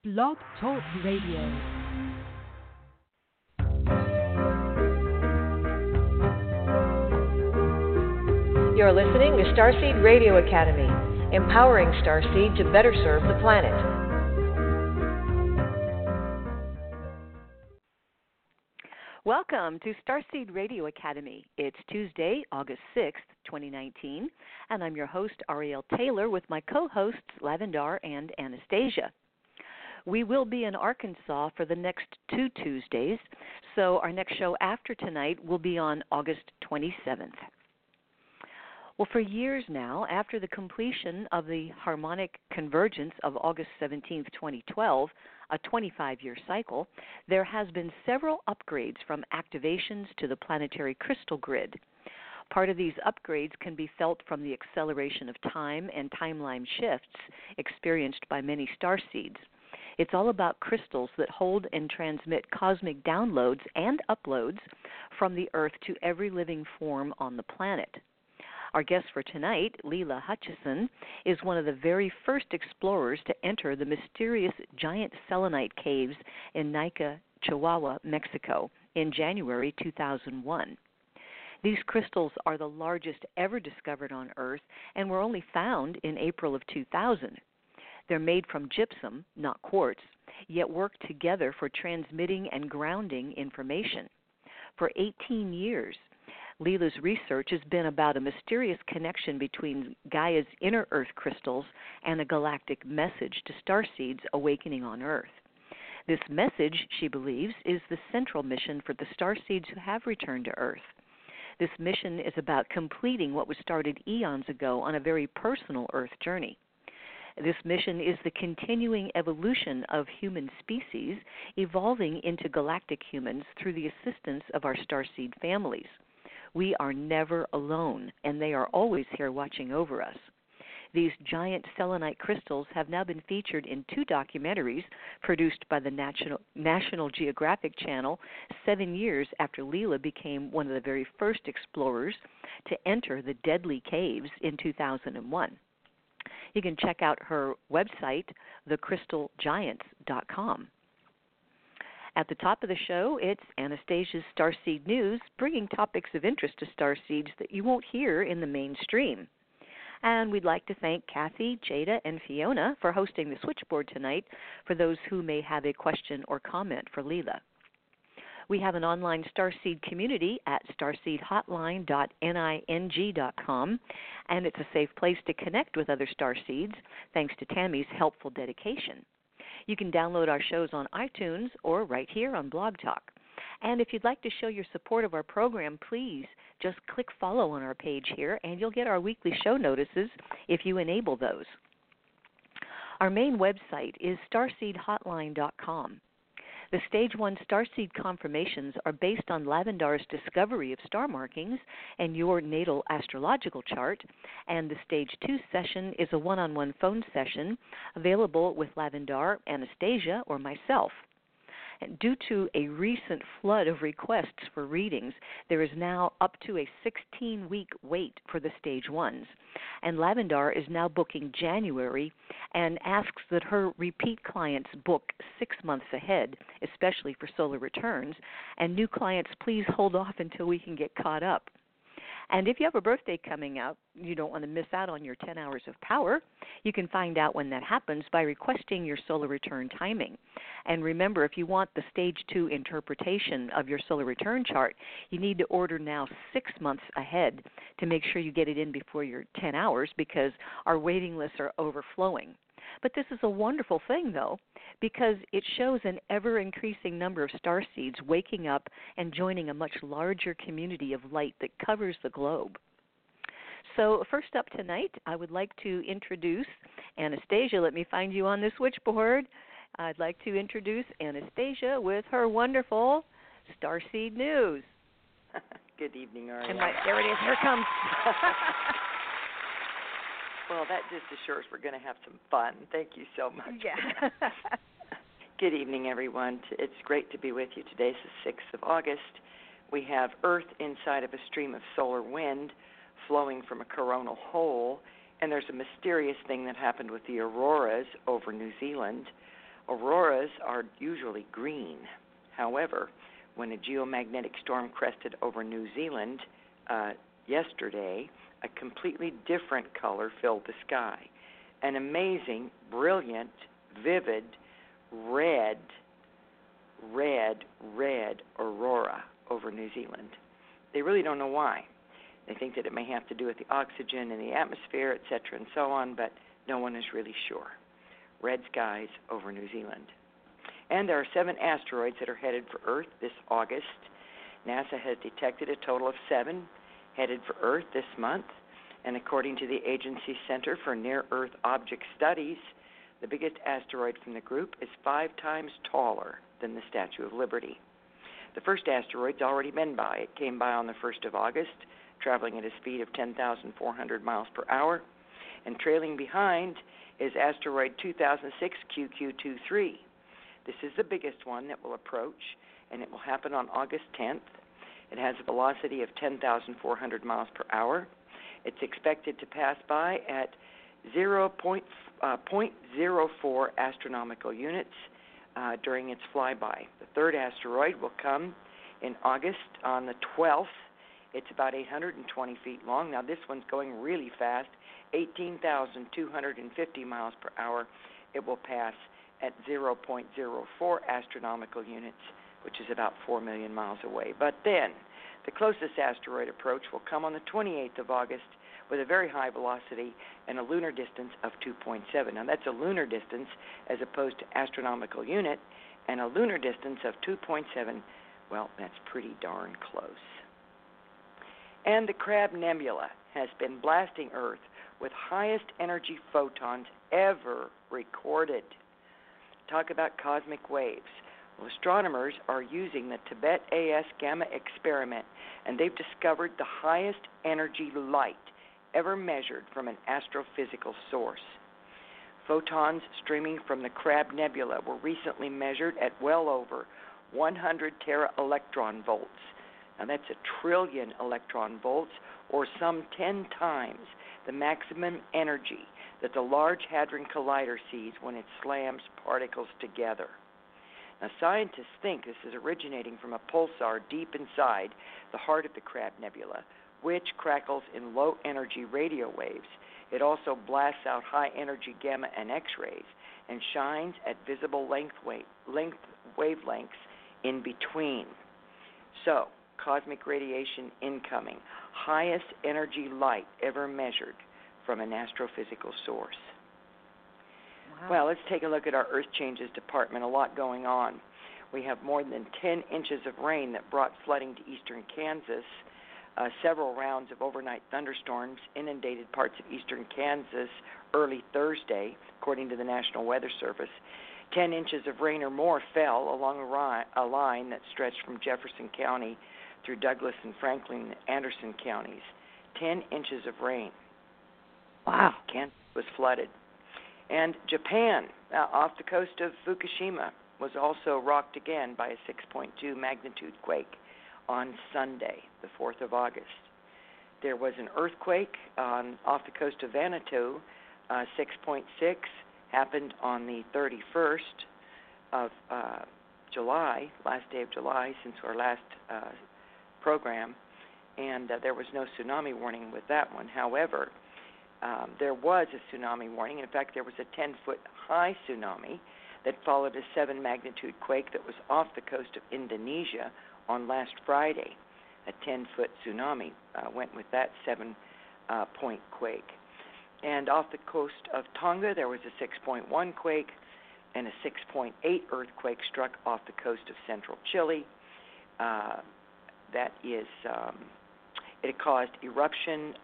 Blog Talk Radio. You're listening to Starseed Radio Academy, empowering Starseed to better serve the planet. Welcome to Starseed Radio Academy. It's Tuesday, August 6th, 2019, and I'm your host, Ariel Taylor, with my co-hosts, Lavendar and Anastasia. We will be in Arkansas for the next 2 Tuesdays, so our next show after tonight will be on August 27th. Well, for years now, after the completion of the harmonic convergence of August 17, 2012, a 25-year cycle, there has been several upgrades from activations to the planetary crystal grid. Part of these upgrades can be felt from the acceleration of time and timeline shifts experienced by many starseeds. It's all about crystals that hold and transmit cosmic downloads and uploads from the Earth to every living form on the planet. Our guest for tonight, Leela Hutchison, is one of the very first explorers to enter the mysterious giant selenite caves in Naica, Chihuahua, Mexico, in January 2001. These crystals are the largest ever discovered on Earth and were only found in April of 2000. They're made from gypsum, not quartz, yet work together for transmitting and grounding information. For 18 years, Leela's research has been about a mysterious connection between Gaia's inner Earth crystals and a galactic message to starseeds awakening on Earth. This message, she believes, is the central mission for the starseeds who have returned to Earth. This mission is about completing what was started eons ago on a very personal Earth journey. This mission is the continuing evolution of human species, evolving into galactic humans through the assistance of our starseed families. We are never alone, and they are always here watching over us. These giant selenite crystals have now been featured in 2 documentaries produced by the National Geographic Channel 7 years after Leela became one of the very first explorers to enter the deadly caves in 2001. You can check out her website, thecrystalgiants.com. At the top of the show, it's Anastasia's Starseed News, bringing topics of interest to starseeds that you won't hear in the mainstream. And we'd like to thank Kathy, Jada, and Fiona for hosting the switchboard tonight for those who may have a question or comment for Leela. We have an online Starseed community at starseedhotline.ning.com, and it's a safe place to connect with other starseeds, thanks to Tammy's helpful dedication. You can download our shows on iTunes or right here on Blog Talk. And if you'd like to show your support of our program, please just click follow on our page here, and you'll get our weekly show notices if you enable those. Our main website is starseedhotline.com. The Stage 1 Starseed confirmations are based on Lavendar's discovery of star markings and your natal astrological chart, and the Stage 2 session is a one-on-one phone session available with Lavendar, Anastasia, or myself. And due to a recent flood of requests for readings, there is now up to a 16-week wait for the Stage 1s. And Lavendar is now booking January and asks that her repeat clients book 6 months ahead, especially for solar returns, and new clients please hold off until we can get caught up. And if you have a birthday coming up, you don't want to miss out on your 10 hours of power, you can find out when that happens by requesting your solar return timing. And remember, if you want the Stage 2 interpretation of your solar return chart, you need to order now 6 months ahead to make sure you get it in before your 10 hours, because our waiting lists are overflowing. But this is a wonderful thing, though, because it shows an ever-increasing number of starseeds waking up and joining a much larger community of light that covers the globe. So first up tonight, I would like to introduce Anastasia. Let me find you on the switchboard. I'd like to introduce Anastasia with her wonderful Starseed News. Good evening, Ariel. And there it is. Here it comes. Well, that just assures we're going to have some fun. Thank you so much. Yeah. Good evening, everyone. It's great to be with you. Today's the 6th of August. We have Earth inside of a stream of solar wind flowing from a coronal hole, and there's a mysterious thing that happened with the auroras over New Zealand. Auroras are usually green. However, when a geomagnetic storm crested over New Zealand yesterday, a completely different color filled the sky. An amazing, brilliant, vivid, red aurora over New Zealand. They really don't know why. They think that it may have to do with the oxygen in the atmosphere, etc., and so on, but no one is really sure. Red skies over New Zealand. And there are 7 asteroids that are headed for Earth this August. NASA has detected a total of 7 headed for Earth this month. And according to the agency's Center for Near-Earth Object Studies, the biggest asteroid from the group is 5 times taller than the Statue of Liberty. The first asteroid's already been by. It came by on the 1st of August, traveling at a speed of 10,400 miles per hour. And trailing behind is asteroid 2006 QQ23. This is the biggest one that will approach, and it will happen on August 10th. It has a velocity of 10,400 miles per hour. It's expected to pass by at 0.04 astronomical units during its flyby. The third asteroid will come in August on the 12th. It's about 820 feet long. Now, this one's going really fast, 18,250 miles per hour. It will pass at 0.04 astronomical units, which is about 4 million miles away. But then, the closest asteroid approach will come on the 28th of August with a very high velocity and a lunar distance of 2.7. Now, that's a lunar distance as opposed to astronomical unit, and a lunar distance of 2.7, well, that's pretty darn close. And the Crab Nebula has been blasting Earth with highest energy photons ever recorded. Talk about cosmic waves. Well, astronomers are using the Tibet AS Gamma experiment, and they've discovered the highest energy light ever measured from an astrophysical source. Photons streaming from the Crab Nebula were recently measured at well over 100 tera-electron volts. Now, that's a trillion electron volts, or some 10 times the maximum energy that the Large Hadron Collider sees when it slams particles together. Now, scientists think this is originating from a pulsar deep inside the heart of the Crab Nebula, which crackles in low-energy radio waves. It also blasts out high-energy gamma and X-rays and shines at visible wavelengths in between. So, cosmic radiation incoming, highest energy light ever measured from an astrophysical source. Wow. Well, let's take a look at our Earth Changes Department. A lot going on. We have more than 10 inches of rain that brought flooding to eastern Kansas. Several rounds of overnight thunderstorms inundated parts of eastern Kansas early Thursday, according to the National Weather Service. 10 inches of rain or more fell along a line that stretched from Jefferson County through Douglas and Franklin and Anderson counties. 10 inches of rain. Wow. Kansas was flooded. And Japan, off the coast of Fukushima, was also rocked again by a 6.2 magnitude quake on Sunday, the 4th of August. There was an earthquake off the coast of Vanuatu, 6.6, happened on the 31st of July, last day of July since our last program, and there was no tsunami warning with that one. However, there was a tsunami warning. In fact, there was a 10-foot high tsunami that followed a 7-magnitude quake that was off the coast of Indonesia on last Friday. A 10-foot tsunami went with that 7-point quake. And off the coast of Tonga, there was a 6.1 quake, and a 6.8 earthquake struck off the coast of central Chile. It caused the eruption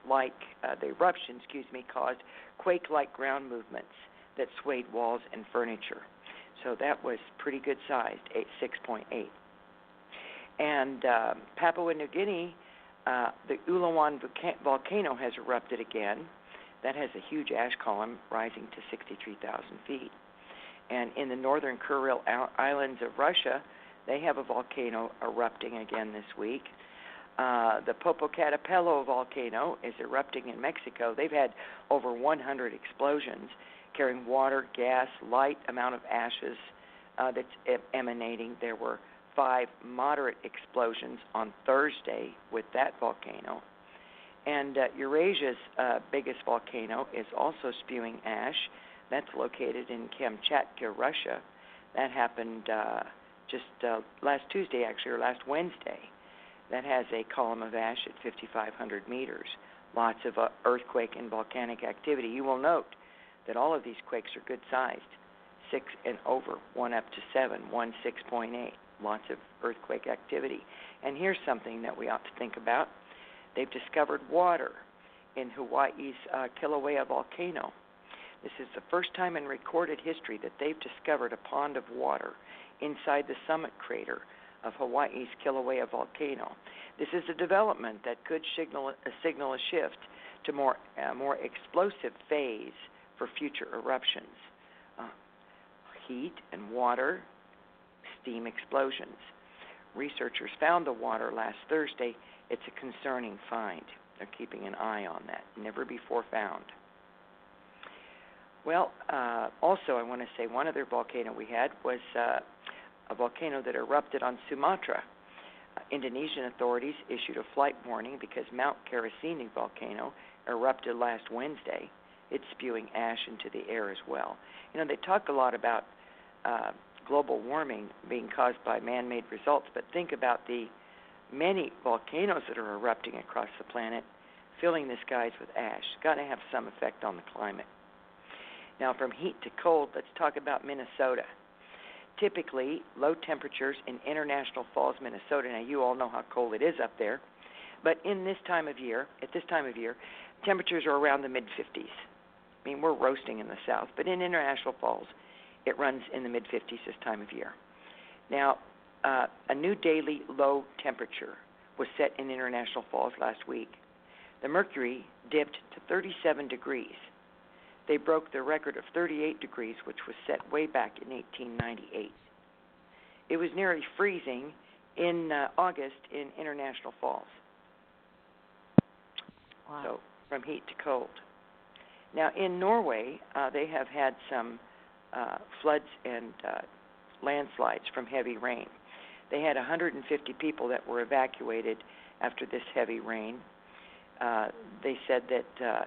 caused quake-like ground movements that swayed walls and furniture. So that was pretty good sized, 6.8. And Papua New Guinea, the Ulawan volcano has erupted again. That has a huge ash column rising to 63,000 feet. And in the northern Kuril Islands of Russia, they have a volcano erupting again this week. The Popocatépetl volcano is erupting in Mexico. They've had over 100 explosions. carrying water, gas, light amount of ashes that's emanating. There were 5 moderate explosions on Thursday with that volcano. And Eurasia's biggest volcano is also spewing ash. That's located in Kamchatka, Russia. That happened just last Tuesday, actually, or last Wednesday. That has a column of ash at 5,500 meters. Lots of earthquake and volcanic activity. You will note that all of these quakes are good-sized, 6 and over, 1 up to 7, 1 6.8. Lots of earthquake activity. And here's something that we ought to think about. They've discovered water in Hawaii's Kilauea volcano. This is the first time in recorded history that they've discovered a pond of water inside the summit crater of Hawaii's Kilauea volcano. This is a development that could signal a shift to more explosive phase for future eruptions. Heat and water, steam explosions. Researchers found the water last Thursday. It's a concerning find. They're keeping an eye on that. Never before found. Well, also I want to say one other volcano we had was a volcano that erupted on Sumatra. Indonesian authorities issued a flight warning because Mount Karsini volcano erupted last Wednesday. It's spewing ash into the air as well. You know, they talk a lot about global warming being caused by man-made results, but think about the many volcanoes that are erupting across the planet, filling the skies with ash. It's got to have some effect on the climate. Now, from heat to cold, let's talk about Minnesota. Typically, low temperatures in International Falls, Minnesota. Now, you all know how cold it is up there, but at this time of year, temperatures are around the mid-50s. I mean, we're roasting in the south, but in International Falls, it runs in the mid-50s this time of year. Now, a new daily low temperature was set in International Falls last week. The mercury dipped to 37 degrees. They broke the record of 38 degrees, which was set way back in 1898. It was nearly freezing in August in International Falls. Wow. So from heat to cold. Now in Norway, they have had some floods and landslides from heavy rain. They had 150 people that were evacuated after this heavy rain. They said that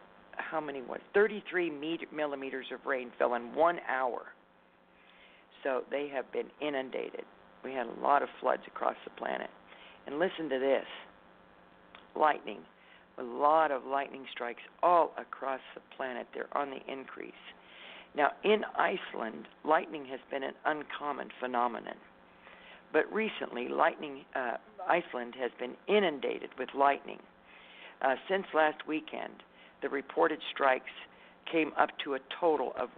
33 millimeters of rain fell in 1 hour. So they have been inundated. We had a lot of floods across the planet. And listen to this. Lightning. A lot of lightning strikes all across the planet. They're on the increase. Now, in Iceland, lightning has been an uncommon phenomenon. But recently, Iceland has been inundated with lightning. Since last weekend, the reported strikes came up to a total of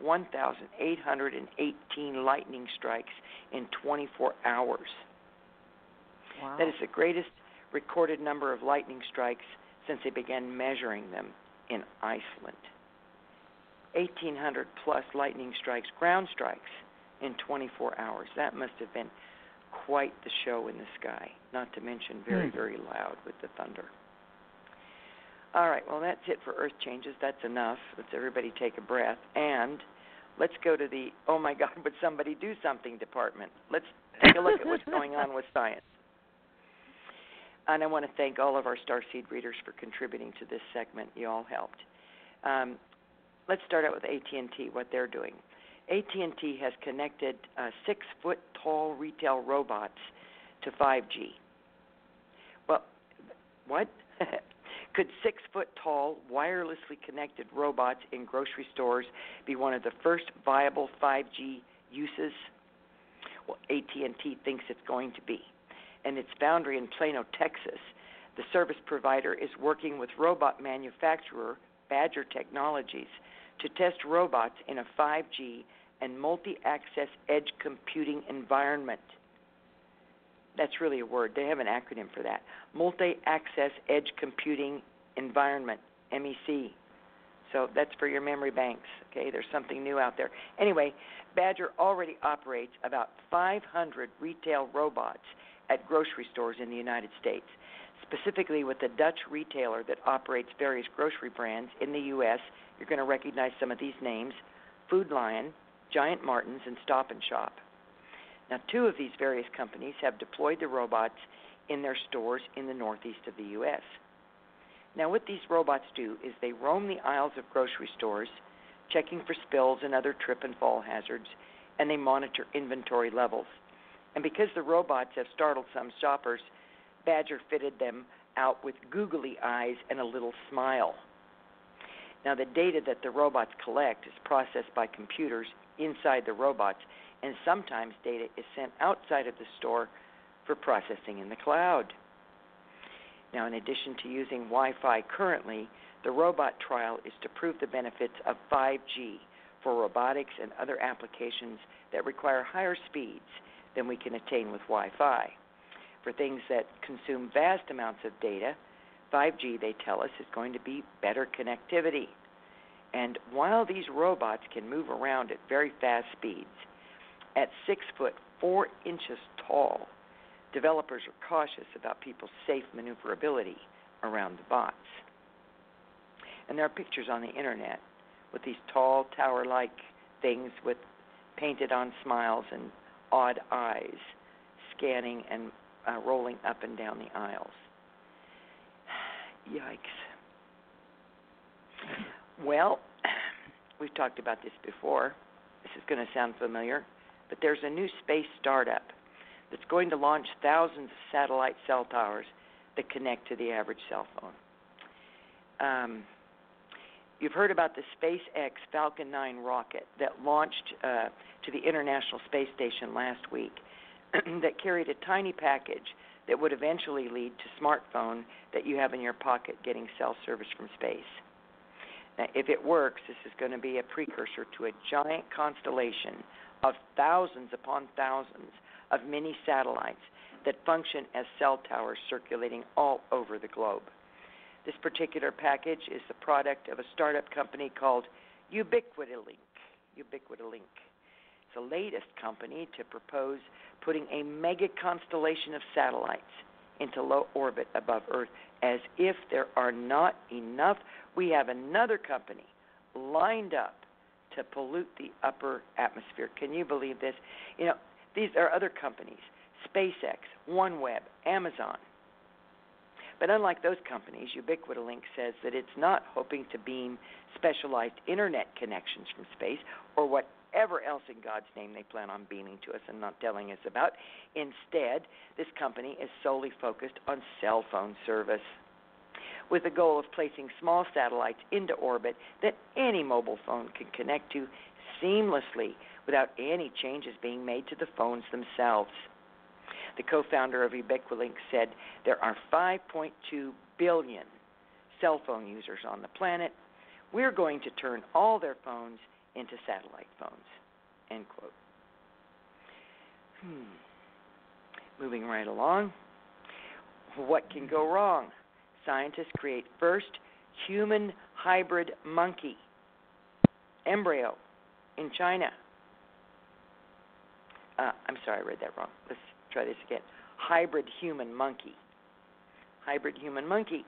1,818 lightning strikes in 24 hours. Wow. That is the greatest recorded number of lightning strikes since they began measuring them in Iceland. 1,800 plus lightning strikes, ground strikes, in 24 hours. That must have been quite the show in the sky, not to mention very, very loud with the thunder. All right, well, that's it for Earth changes. That's enough. Let's everybody take a breath. And let's go to the, oh, my God, would somebody do something department. Let's take a look at what's going on with science. And I want to thank all of our Starseed readers for contributing to this segment. You all helped. Let's start out with AT&T, what they're doing. AT&T has connected 6-foot-tall retail robots to 5G. Well, what? Could 6-foot-tall, wirelessly connected robots in grocery stores be one of the first viable 5G uses? Well, AT&T thinks it's going to be. And its foundry in Plano, Texas, the service provider is working with robot manufacturer Badger Technologies to test robots in a 5G and multi-access edge computing environment. That's really a word. They have an acronym for that. Multi-access edge computing environment, MEC. So that's for your memory banks. Okay, there's something new out there. Anyway, Badger already operates about 500 retail robots at grocery stores in the United States, specifically with the Dutch retailer that operates various grocery brands in the U.S. You're going to recognize some of these names: Food Lion, Giant Martin's, and Stop and Shop. Now, 2 of these various companies have deployed the robots in their stores in the northeast of the U.S. Now, what these robots do is they roam the aisles of grocery stores, checking for spills and other trip and fall hazards, and they monitor inventory levels. And because the robots have startled some shoppers, Badger fitted them out with googly eyes and a little smile. Now, the data that the robots collect is processed by computers inside the robots, and sometimes data is sent outside of the store for processing in the cloud. Now, in addition to using Wi-Fi currently, the robot trial is to prove the benefits of 5G for robotics and other applications that require higher speeds than we can attain with Wi-Fi. For things that consume vast amounts of data, 5G, they tell us, is going to be better connectivity. And while these robots can move around at very fast speeds, at 6 foot 4 inches tall, developers are cautious about people's safe maneuverability around the bots. And there are pictures on the internet with these tall tower-like things with painted-on smiles and odd eyes scanning and rolling up and down the aisles. Yikes. Well, we've talked about this before. This is going to sound familiar, but there's a new space startup that's going to launch thousands of satellite cell towers that connect to the average cell phone. You've heard about the SpaceX Falcon 9 rocket that launched to the International Space Station last week that carried a tiny package that would eventually lead to smartphone that you have in your pocket getting cell service from space. Now, if it works, this is going to be a precursor to a giant constellation of thousands upon thousands of mini satellites that function as cell towers circulating all over the globe. This particular package is the product of a startup company called Ubiquitolink. Ubiquitolink. It's the latest company to propose putting a mega constellation of satellites into low orbit above Earth. As if there are not enough, we have another company lined up to pollute the upper atmosphere. Can you believe this? You know, these are other companies, SpaceX, OneWeb, Amazon. But unlike those companies, Ubiquitolink says that it's not hoping to beam specialized internet connections from space or whatever else in God's name they plan on beaming to us and not telling us about. Instead, this company is solely focused on cell phone service, with the goal of placing small satellites into orbit that any mobile phone can connect to seamlessly without any changes being made to the phones themselves. The co-founder of Ubiquitolink said there are 5.2 billion cell phone users on the planet. We're going to turn all their phones into satellite phones, end quote. Moving right along. What can go wrong? Scientists create first human hybrid monkey embryo in China. I'm sorry, I read that wrong. Let's try this again. Hybrid human monkey. Hybrid human monkey.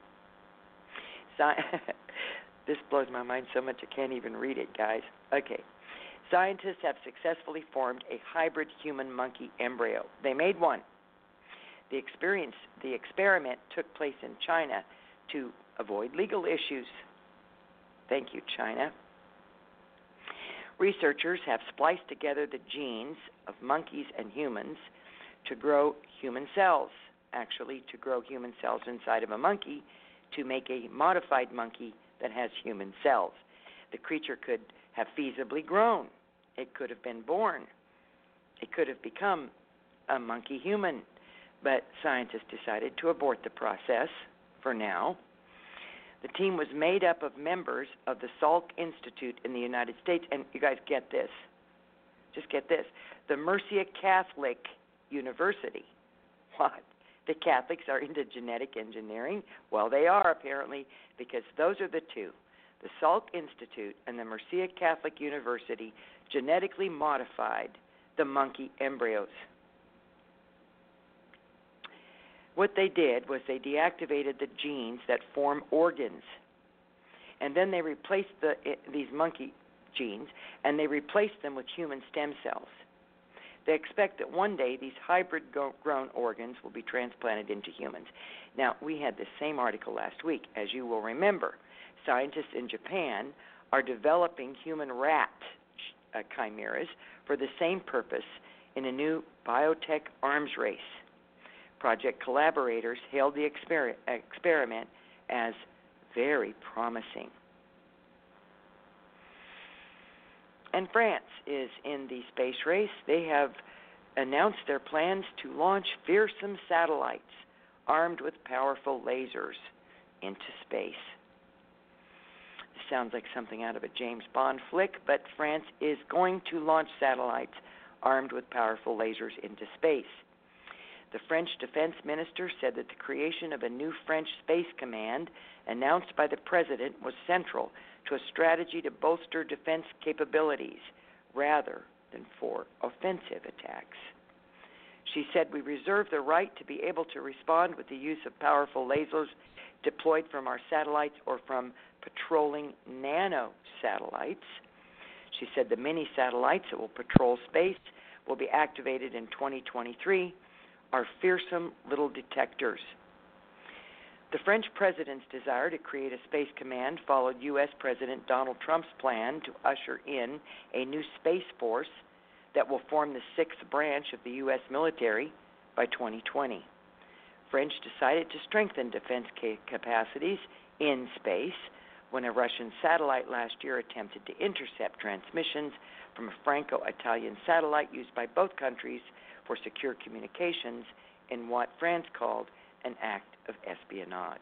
This blows my mind so much I can't even read it, guys. Okay. Scientists have successfully formed a hybrid human monkey embryo. They made one. The experiment took place in China to avoid legal issues. Thank you, China. Researchers have spliced together the genes of monkeys and humans to grow human cells, actually to grow human cells inside of a monkey to make a modified monkey that has human cells. The creature could have feasibly grown. It could have been born. It could have become a monkey human. But scientists decided to abort the process for now. The team was made up of members of the Salk Institute in the United States. And you guys get this. Just get this. The Mercia Catholic University. What? The Catholics are into genetic engineering? Well, they are apparently, because those are the two. The Salk Institute and the Mercia Catholic University genetically modified the monkey embryos. What they did was they deactivated the genes that form organs, and then they replaced these monkey genes, and they replace them with human stem cells. They expect that one day these hybrid-grown organs will be transplanted into humans. Now, we had this same article last week. As you will remember, scientists in Japan are developing human rat chimeras for the same purpose in a new biotech arms race. Project collaborators hailed the experiment as very promising. And France is in the space race. They have announced their plans to launch fearsome satellites armed with powerful lasers into space. This sounds like something out of a James Bond flick, but France is going to launch satellites armed with powerful lasers into space. The French defense minister said that the creation of a new French space command announced by the president was central to a strategy to bolster defense capabilities rather than for offensive attacks. She said, "We reserve the right to be able to respond with the use of powerful lasers deployed from our satellites or from patrolling nano-satellites." She said the mini satellites that will patrol space will be activated in 2023 are fearsome little detectors. The French president's desire to create a space command followed U.S. President Donald Trump's plan to usher in a new space force that will form the sixth branch of the U.S. military by 2020. French decided to strengthen defense capacities in space when a Russian satellite last year attempted to intercept transmissions from a Franco-Italian satellite used by both countries for secure communications in what France called an act of espionage.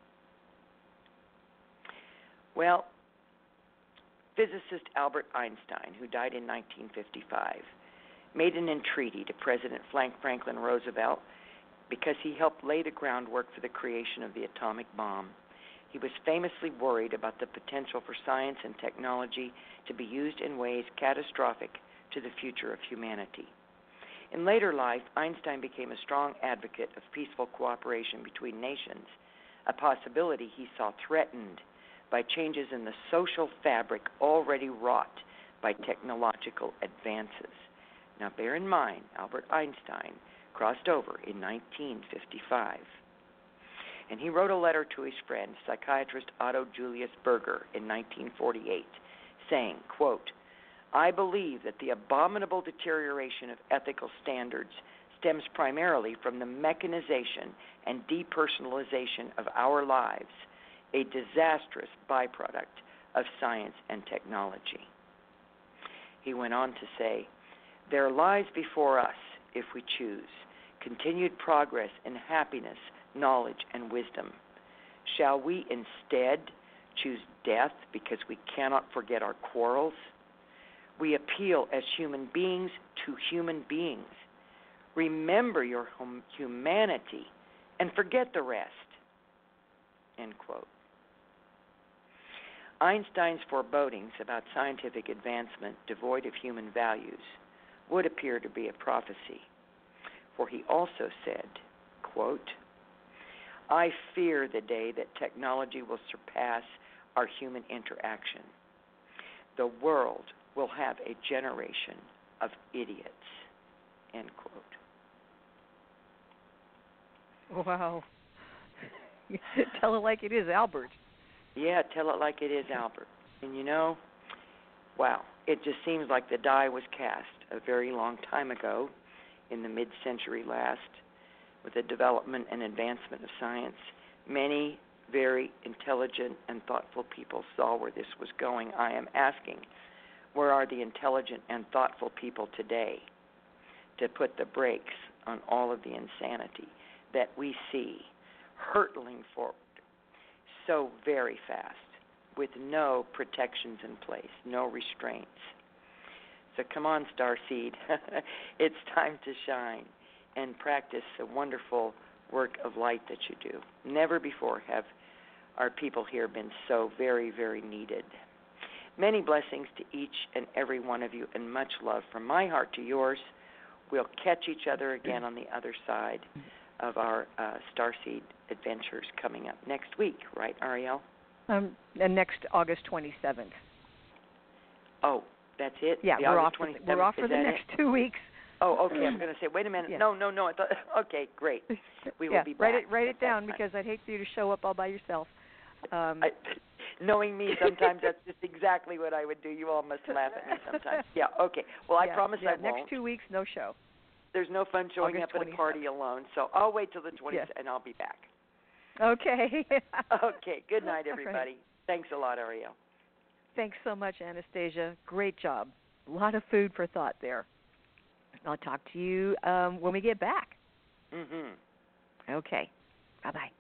Well, physicist Albert Einstein, who died in 1955, made an entreaty to President Franklin Roosevelt because he helped lay the groundwork for the creation of the atomic bomb. He was famously worried about the potential for science and technology to be used in ways catastrophic to the future of humanity. In later life, Einstein became a strong advocate of peaceful cooperation between nations, a possibility he saw threatened by changes in the social fabric already wrought by technological advances. Now, bear in mind, Albert Einstein crossed over in 1955. And he wrote a letter to his friend, psychiatrist Otto Julius Berger, in 1948, saying, quote, "I believe that the abominable deterioration of ethical standards stems primarily from the mechanization and depersonalization of our lives, a disastrous byproduct of science and technology." He went on to say, "There lies before us, if we choose, continued progress in happiness, knowledge, and wisdom. Shall we instead choose death because we cannot forget our quarrels? We appeal as human beings to human beings. Remember your humanity and forget the rest." End quote. Einstein's forebodings about scientific advancement devoid of human values would appear to be a prophecy, for he also said, quote, "I fear the day that technology will surpass our human interaction. The world will have a generation of idiots." End quote. Wow. Tell it like it is, Albert. Yeah, tell it like it is, Albert. And you know, wow, it just seems like the die was cast a very long time ago in the mid-century last with the development and advancement of science. Many very intelligent and thoughtful people saw where this was going. I am asking, where are the intelligent and thoughtful people today to put the brakes on all of the insanity that we see hurtling forward so very fast with no protections in place, no restraints? So come on, Starseed. It's time to shine and practice the wonderful work of light that you do. Never before have our people here been so very, very needed. Many blessings to each and every one of you, and much love from my heart to yours. We'll catch each other again on the other side of our Starseed adventures coming up next week, right, Ariel? And next August 27th. Oh, that's it? Yeah, the we're August off. 27th, We're off for is the that next it? 2 weeks. Oh, okay. I'm going to say, wait a minute. Yeah. No. I thought, okay, great. We will be back. Write it down because I'd hate for you to show up all by yourself. Knowing me, sometimes that's just exactly what I would do. You all must laugh at me sometimes. Yeah, okay. Well, I promise I won't. Next 2 weeks, no show. There's no fun showing August up at a party alone, so I'll wait till the 20th and I'll be back. Okay. Okay. Good night, everybody. Right. Thanks a lot, Ariel. Thanks so much, Anastasia. Great job. A lot of food for thought there. I'll talk to you when we get back. Mm-hmm. Okay. Bye-bye.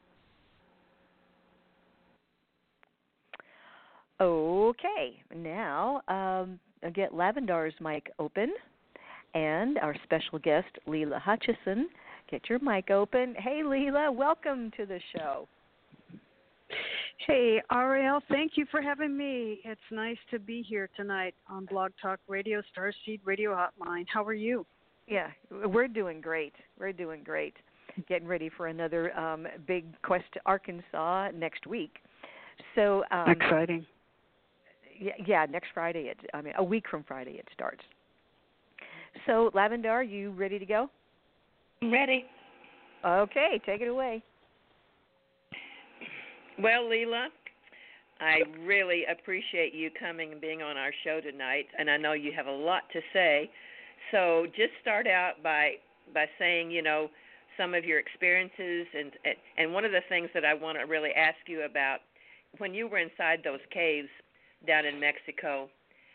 Okay. Now, I'll get Lavendar's mic open, and our special guest, Leela Hutchison. Get your mic open. Hey, Leela, welcome to the show. Hey, Ariel, thank you for having me. It's nice to be here tonight on Blog Talk Radio, Starseed Radio Hotline. How are you? Yeah, we're doing great. We're doing great. Getting ready for another big quest to Arkansas next week. So exciting. Yeah, next Friday. A week from Friday it starts. So, Lavendar, are you ready to go? Ready. Okay, take it away. Well, Leela, I really appreciate you coming and being on our show tonight, and I know you have a lot to say. So just start out by saying, some of your experiences, and one of the things that I want to really ask you about, when you were inside those caves down in Mexico,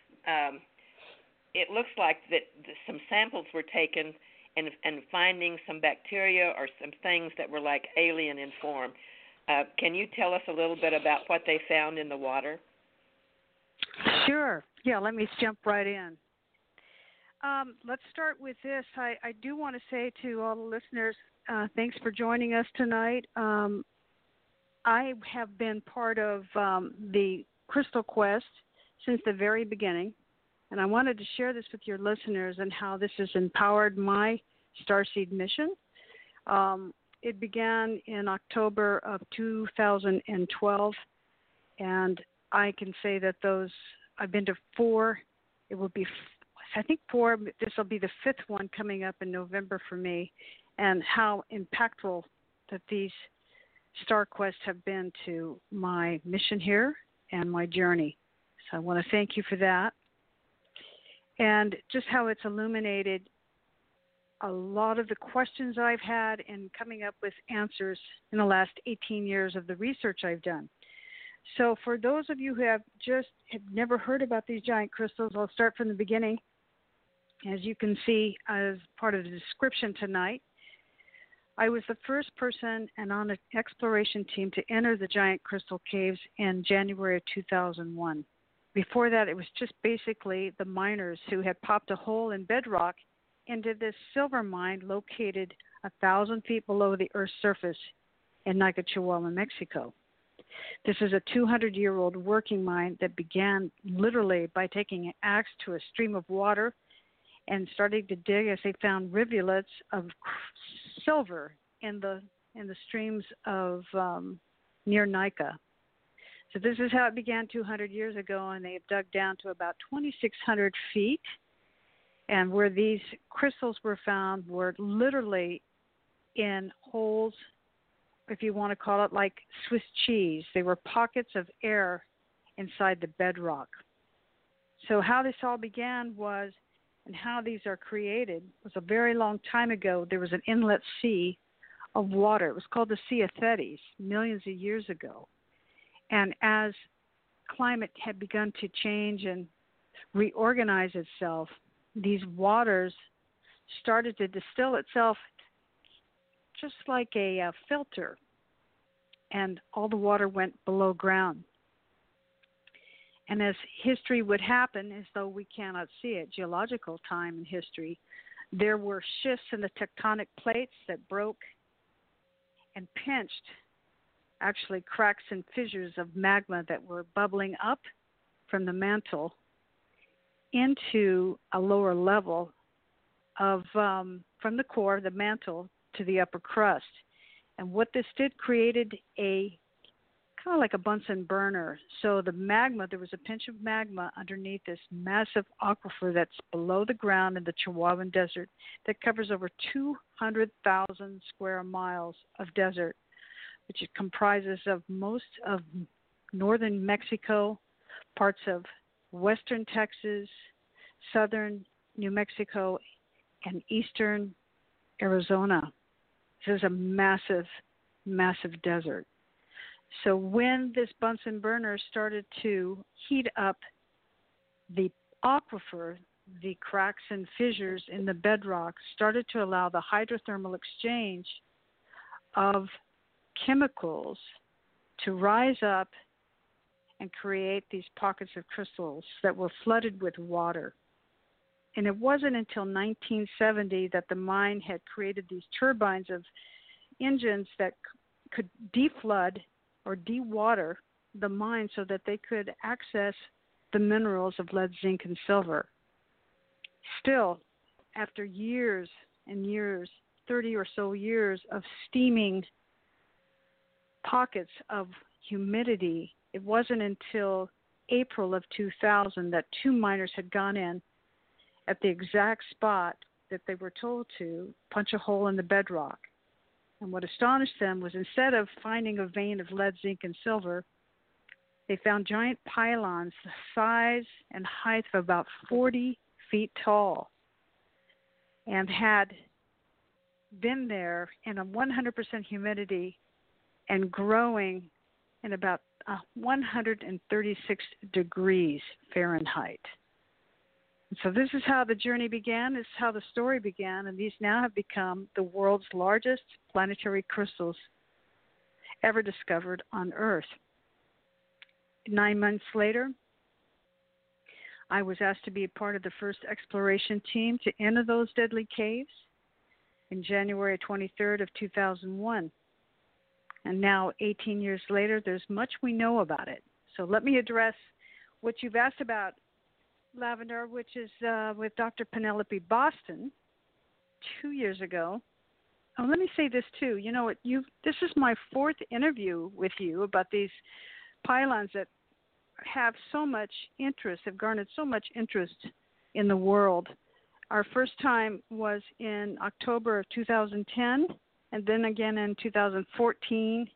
it looks like that some samples were taken and finding some bacteria or some things that were like alien in form. Can you tell us a little bit about what they found in the water? Sure. Yeah, let me jump right in. Let's start with this. I do want to say to all the listeners, thanks for joining us tonight. I have been part of the Crystal Quest since the very beginning, and I wanted to share this with your listeners and how this has empowered my Starseed mission. It began in October of 2012, and I can say that I've been to 4. It will be, I think 4. This will be the 5th one coming up in November for me, and how impactful that these Star Quests have been to my mission here and my journey. So I want to thank you for that, and just how it's illuminated a lot of the questions I've had and coming up with answers in the last 18 years of the research I've done. So for those of you who have never heard about these giant crystals, I'll start from the beginning. As you can see as part of the description tonight, I was the first person and on an exploration team to enter the giant crystal caves in January of 2001. Before that, it was just basically the miners who had popped a hole in bedrock into this silver mine located 1,000 feet below the Earth's surface in Nagachuala, Mexico. This is a 200-year-old working mine that began literally by taking an axe to a stream of water and starting to dig as they found rivulets of silver in the streams of near Nika. So this is how it began 200 years ago, and they have dug down to about 2,600 feet. And where these crystals were found were literally in holes, if you want to call it like Swiss cheese. They were pockets of air inside the bedrock. So how this all began was, and how these are created, was a very long time ago. There was an inlet sea of water. It was called the Sea of Thetis, millions of years ago. And as climate had begun to change and reorganize itself, these waters started to distill itself just like a filter, and all the water went below ground. And as history would happen, as though we cannot see it, geological time in history, there were shifts in the tectonic plates that broke and pinched, actually cracks and fissures of magma that were bubbling up from the mantle into a lower level of from the core, the mantle, to the upper crust. And what this did created a kind of like a Bunsen burner. So the magma, there was a pinch of magma underneath this massive aquifer that's below the ground in the Chihuahuan Desert that covers over 200,000 square miles of desert, which it comprises of most of northern Mexico, parts of western Texas, southern New Mexico, and eastern Arizona. This is a massive, massive desert. So when this Bunsen burner started to heat up the aquifer, the cracks and fissures in the bedrock started to allow the hydrothermal exchange of chemicals to rise up and create these pockets of crystals that were flooded with water. And it wasn't until 1970 that the mine had created these turbines of engines that could deflood or dewater the mine so that they could access the minerals of lead, zinc, and silver. Still, after years and years, 30 or so years of steaming pockets of humidity, it wasn't until April of 2000 that two miners had gone in at the exact spot that they were told to punch a hole in the bedrock. And what astonished them was instead of finding a vein of lead, zinc, and silver, they found giant pylons the size and height of about 40 feet tall and had been there in a 100% humidity and growing in about 136 degrees Fahrenheit. And so this is how the journey began, this is how the story began, and these now have become the world's largest planetary crystals ever discovered on Earth. 9 months later, I was asked to be a part of the first exploration team to enter those deadly caves in January 23rd of 2001. And now, 18 years later, there's much we know about it. So let me address what you've asked about, Lavender, which is with Dr. Penelope Boston 2 years ago. Oh, let me say this too. You know what? This is my fourth interview with you about these pylons that have so much interest, have garnered so much interest in the world. Our first time was in October of 2010, and then again in 2014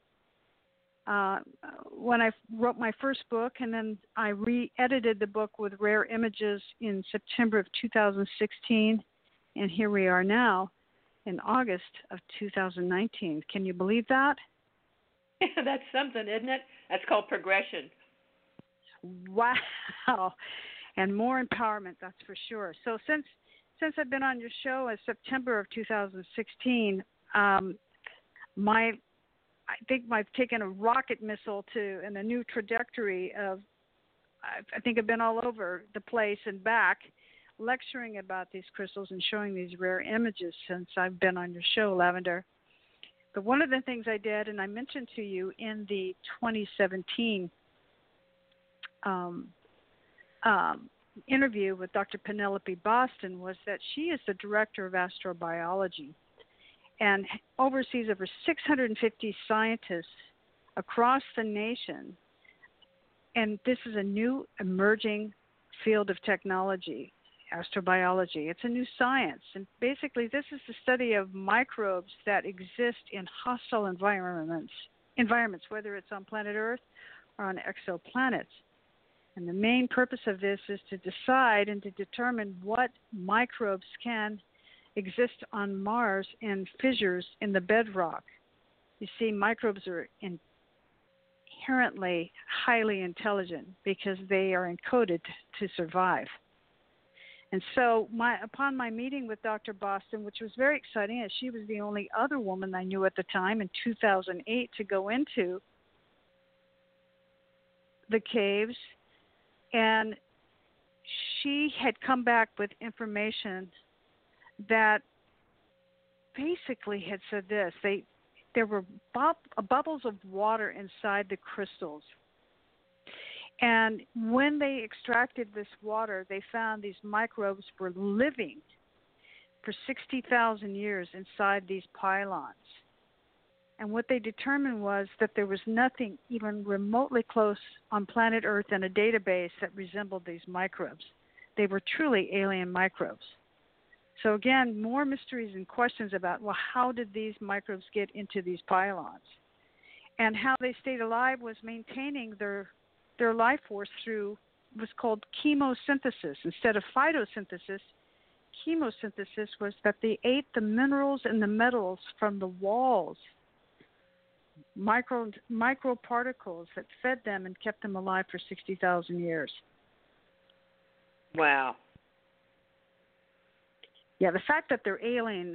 when I wrote my first book, and then I re-edited the book with rare images in September of 2016, and here we are now in August of 2019. Can you believe that? That's something, isn't it? That's called progression. Wow. And more empowerment, that's for sure. So since I've been on your show as September of 2016, I think I've taken a rocket missile and a new trajectory of, I think I've been all over the place and back lecturing about these crystals and showing these rare images since I've been on your show, Lavender. But one of the things I did, and I mentioned to you in the 2017 interview with Dr. Penelope Boston, was that she is the director of astrobiology and oversees over 650 scientists across the nation. And this is a new emerging field of technology, astrobiology. It's a new science. And basically, this is the study of microbes that exist in hostile environments, whether it's on planet Earth or on exoplanets. And the main purpose of this is to decide and to determine what microbes can exist on Mars in fissures in the bedrock. You see, microbes are inherently highly intelligent because they are encoded to survive. And so upon my meeting with Dr. Boston, which was very exciting, as she was the only other woman I knew at the time in 2008 to go into the caves, and she had come back with information that basically had said this. There were bubbles of water inside the crystals. And when they extracted this water, they found these microbes were living for 60,000 years inside these pylons. And what they determined was that there was nothing even remotely close on planet Earth in a database that resembled these microbes. They were truly alien microbes. So again, more mysteries and questions about, well, how did these microbes get into these pylons? And how they stayed alive was maintaining their life force through what's called chemosynthesis. Instead of photosynthesis, chemosynthesis was that they ate the minerals and the metals from the walls, microparticles that fed them and kept them alive for 60,000 years. Wow. Yeah, the fact that they're alien,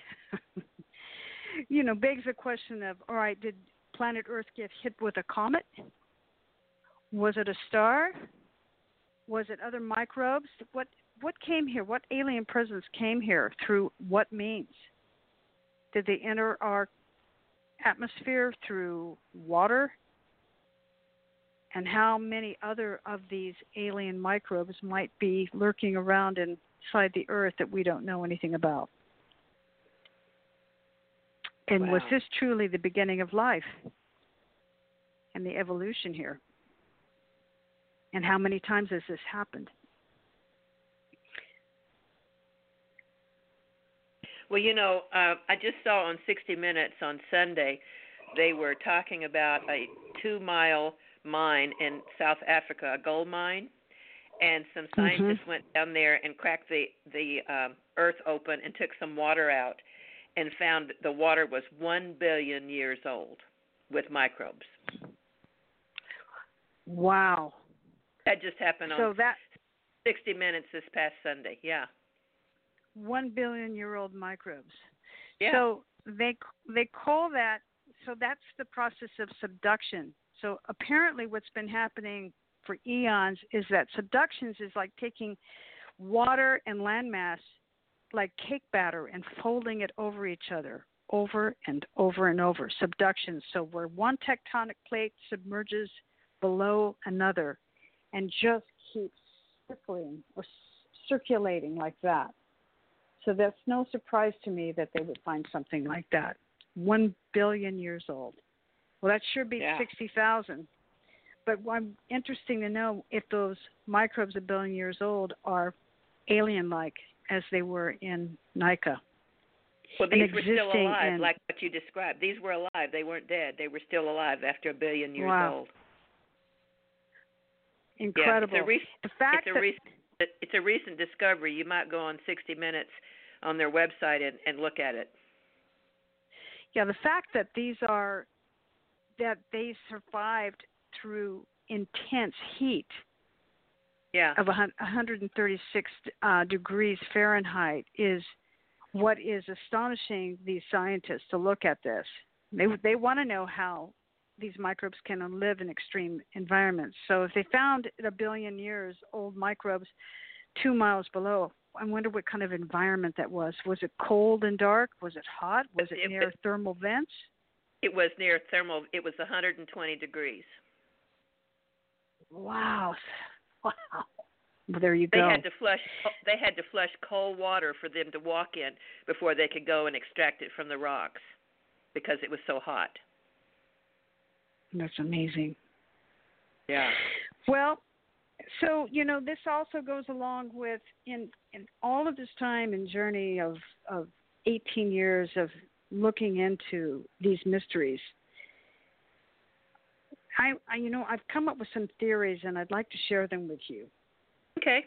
begs the question of, all right, did planet Earth get hit with a comet? Was it a star? Was it other microbes? What came here? What alien presence came here through what means? Did they enter our atmosphere through water? And how many other of these alien microbes might be lurking around inside the Earth that we don't know anything about? And was this truly the beginning of life and the evolution here? And how many times has this happened? Well, I just saw on 60 Minutes on Sunday, they were talking about a 2-mile mine in South Africa, a gold mine, and some scientists went down there and cracked the earth open and took some water out and found the water was 1 billion years old with microbes. Wow. That just happened on 60 Minutes this past Sunday, yeah. 1 billion-year-old microbes. Yeah. So they call that, so that's the process of subduction. So apparently what's been happening for eons is that subductions is like taking water and landmass like cake batter and folding it over each other over and over and over. Subduction. So where one tectonic plate submerges below another and just keeps circulating like that. So that's no surprise to me that they would find something like that. 1 billion years old. Well, that sure beats 60,000. But I'm interesting to know if those microbes 1 billion years old are alien-like as they were in Nika. Well, these were still alive, like what you described. These were alive. They weren't dead. They were still alive after 1 billion years old. Incredible. Yeah, it's a recent discovery. You might go on 60 Minutes on their website and look at it. Yeah, the fact that they survived through intense heat of 136 degrees Fahrenheit is what is astonishing these scientists to look at this. They want to know how these microbes can live in extreme environments. So if they found 1 billion years old microbes 2 miles below, I wonder what kind of environment that was. Was it cold and dark? Was it hot? Was it near thermal vents? It was near thermal. It was 120 degrees. Wow. Wow. Well, there you go. They had to flush cold water for them to walk in before they could go and extract it from the rocks because it was so hot. That's amazing. Yeah. Well, so, this also goes along with in all of this time and journey of 18 years of looking into these mysteries. I've come up with some theories and I'd like to share them with you. Okay.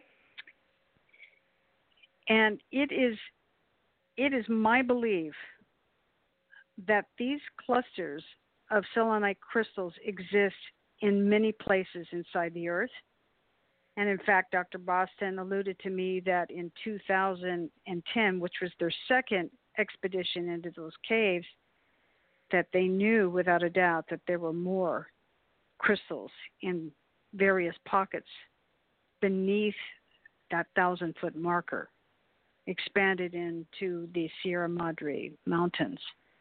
And it is my belief that these clusters of selenite crystals exist in many places inside the Earth. And in fact, Dr. Boston alluded to me that in 2010, which was their second expedition into those caves, that they knew without a doubt that there were more crystals in various pockets beneath that 1,000-foot marker, expanded into the Sierra Madre Mountains.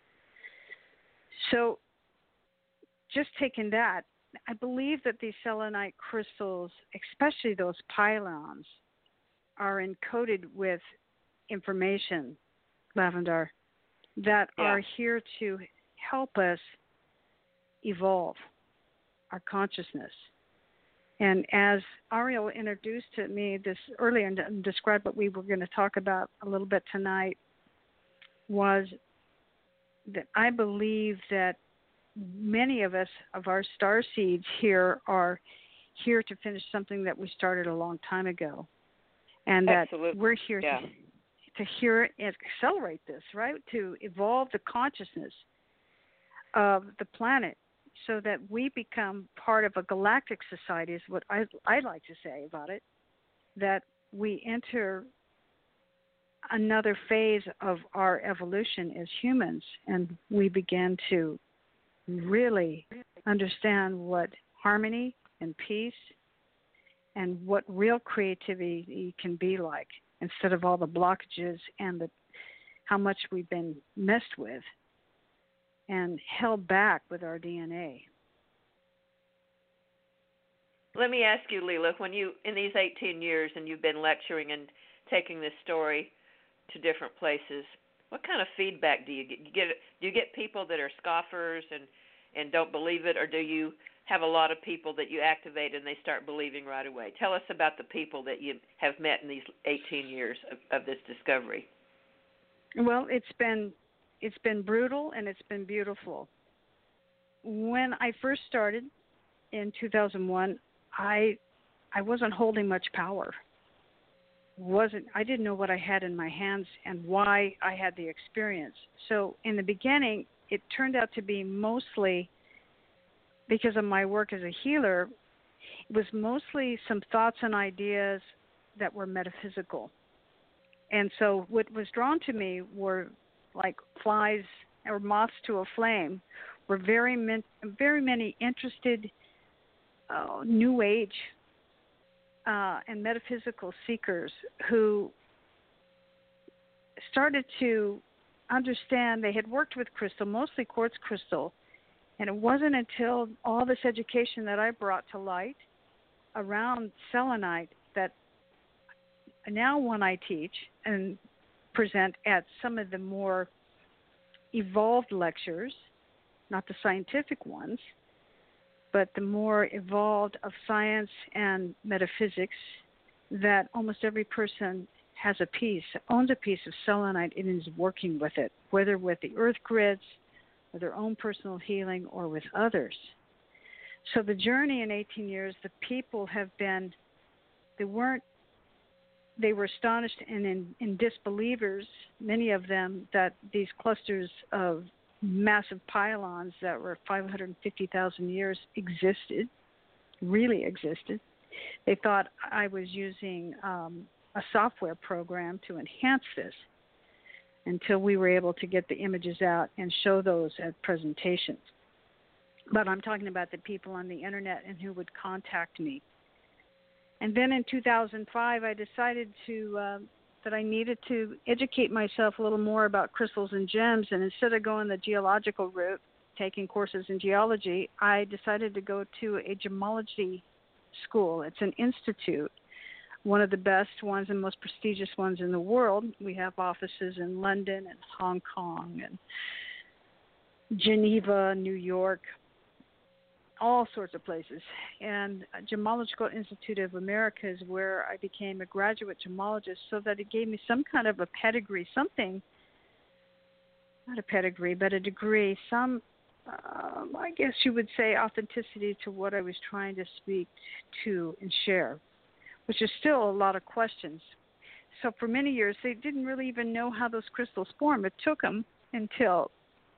So just taking that, I believe that these selenite crystals, especially those pylons, are encoded with information, Lavendar, that are here to help us evolve our consciousness. And as Ariel introduced to me this earlier and described what we were going to talk about a little bit tonight, was that I believe that many of us, of our star seeds here, are here to finish something that we started a long time ago. And that we're here to hear and accelerate this, right? To evolve the consciousness of the planet so that we become part of a galactic society, is what I like to say about it, that we enter another phase of our evolution as humans, and we begin to really understand what harmony and peace and what real creativity can be like, instead of all the blockages and how much we've been messed with and held back with our DNA. Let me ask you, Leela, when you, in these 18 years, and you've been lecturing and taking this story to different places, what kind of feedback do you get? Do you get people that are scoffers and don't believe it, or do you have a lot of people that you activate and they start believing right away? Tell us about the people that you have met in these 18 years of this discovery. Well, it's been brutal and it's been beautiful. When I first started in 2001, I wasn't holding much power. I didn't know what I had in my hands and why I had the experience. So in the beginning, it turned out to be mostly because of my work as a healer. It was mostly some thoughts and ideas that were metaphysical. And so what was drawn to me were like flies or moths to a flame, were very many interested New Age and metaphysical seekers who started to understand. They had worked with crystal, mostly quartz crystal, and it wasn't until all this education that I brought to light around selenite that now when I teach and present at some of the more evolved lectures, not the scientific ones, but the more evolved of science and metaphysics, that almost every person has a piece, owns a piece of selenite and is working with it, whether with the earth grids, or their own personal healing, or with others. So the journey in 18 years, the people have been, they were astonished and in disbelievers, many of them, that these clusters of massive pylons that were 550,000 years really existed. They thought I was using a software program to enhance this, until we were able to get the images out and show those at presentations. But I'm talking about the people on the internet and who would contact me. And then in 2005, I decided that I needed to educate myself a little more about crystals and gems. And instead of going the geological route, taking courses in geology, I decided to go to a gemology school. It's an institute, one of the best ones and most prestigious ones in the world. We have offices in London and Hong Kong and Geneva, New York, all sorts of places. And Gemological Institute of America is where I became a graduate gemologist, so that it gave me some kind of a pedigree, something, not a pedigree, but a degree, some, I guess you would say, authenticity to what I was trying to speak to and share, which is still a lot of questions. So for many years, they didn't really even know how those crystals form. It took them until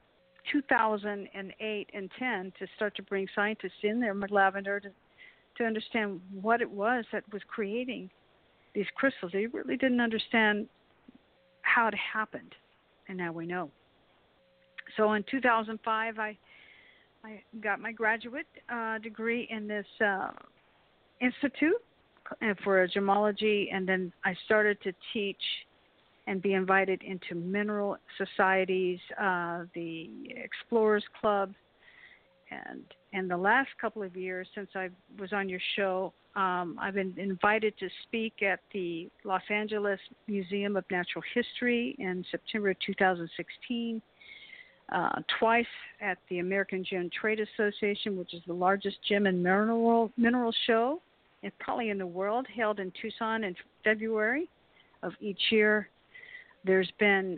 2008 and 10 to start to bring scientists in there, Lavender, to understand what it was that was creating these crystals. They really didn't understand how it happened, and now we know. So in 2005, I got my graduate degree in this institute for gemology, and then I started to teach and be invited into mineral societies, the Explorers Club, and the last couple of years since I was on your show, I've been invited to speak at the Los Angeles Museum of Natural History in September 2016. twice at the American Gem Trade Association, which is the largest gem and mineral show, and probably in the world, held in Tucson in February of each year. There's been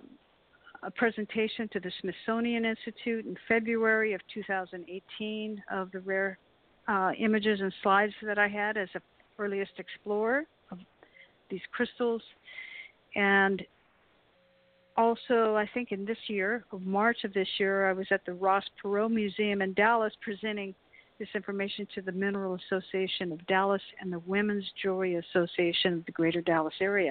a presentation to the Smithsonian Institute in February of 2018 of the rare images and slides that I had as the earliest explorer of these crystals. And also, I think in this year, of March of this year, I was at the Ross Perot Museum in Dallas presenting this information to the Mineral Association of Dallas and the Women's Jewelry Association of the Greater Dallas area.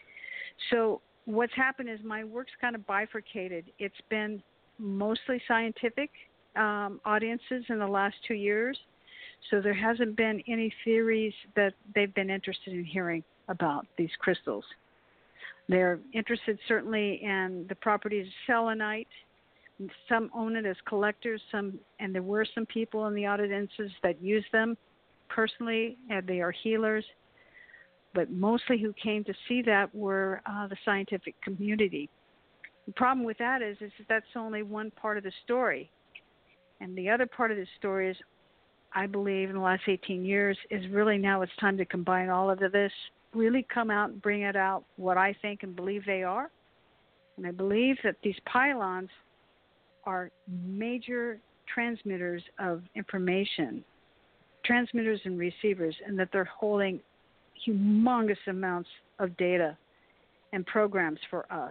So what's happened is my work's kind of bifurcated. It's been mostly scientific audiences in the last 2 years, so there hasn't been any theories that they've been interested in hearing about these crystals. They're interested certainly in the properties of selenite. Some own it as collectors, and there were some people in the audiences that use them personally, and they are healers. But mostly who came to see that were the scientific community. The problem with that is that's only one part of the story. And the other part of the story is, I believe in the last 18 years, is really now it's time to combine all of this, really come out and bring it out what I think and believe they are. And I believe that these pylons are major transmitters of information, transmitters and receivers, and that they're holding humongous amounts of data and programs for us.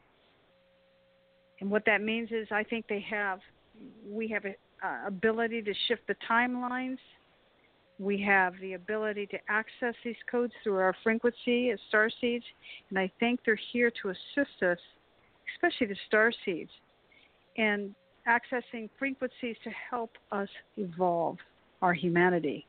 And what that means is I think we have an ability to shift the timelines. We have the ability to access these codes through our frequency as starseeds, and I think they're here to assist us, especially the starseeds, in accessing frequencies to help us evolve our humanity.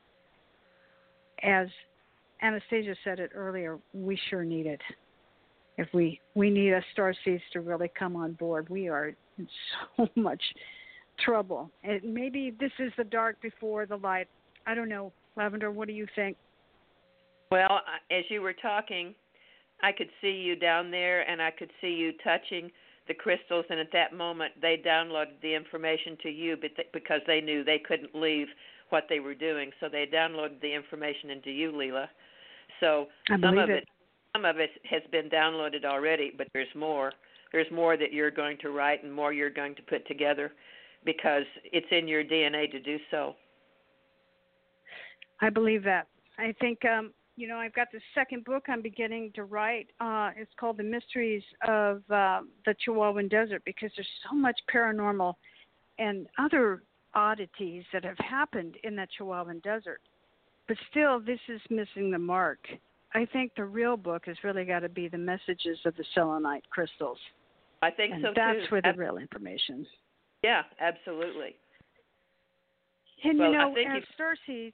As Anastasia said it earlier, we sure need it. If we need us starseeds to really come on board. We are in so much trouble. And maybe this is the dark before the light. I don't know. Lavender, what do you think? Well, as you were talking, I could see you down there, and I could see you touching the crystals, and at that moment they downloaded the information to you because they knew they couldn't leave what they were doing, so they downloaded the information into you, Leela. So some of it has been downloaded already, but there's more. There's more that you're going to write and more you're going to put together because it's in your DNA to do so. I believe that. I think, I've got the second book I'm beginning to write. It's called The Mysteries of the Chihuahuan Desert because there's so much paranormal and other oddities that have happened in that Chihuahuan Desert. But still, this is missing the mark. I think the real book has really got to be the messages of the selenite crystals. I think and so, too. That's where the real information. Yeah, absolutely. And, well, as starseeds...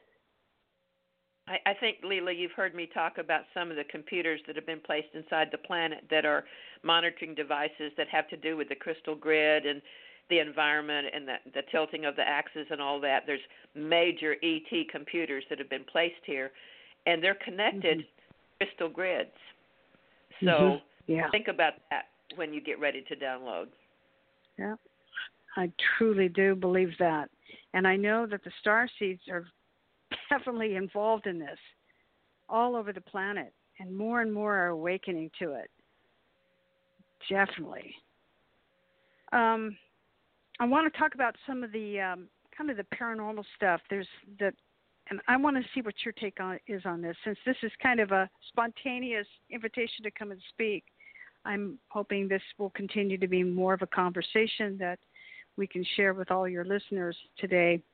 I think, Leela, you've heard me talk about some of the computers that have been placed inside the planet that are monitoring devices that have to do with the crystal grid and the environment and the tilting of the axis and all that. There's major ET computers that have been placed here, and they're connected to crystal grids. So think about that when you get ready to download. Yeah, I truly do believe that. And I know that the starseeds are definitely involved in this all over the planet, and more are awakening to it. Definitely. I want to talk about some of the kind of the paranormal stuff. And I want to see what your take is on this, since this is kind of a spontaneous invitation to come and speak. I'm hoping this will continue to be more of a conversation that we can share with all your listeners today.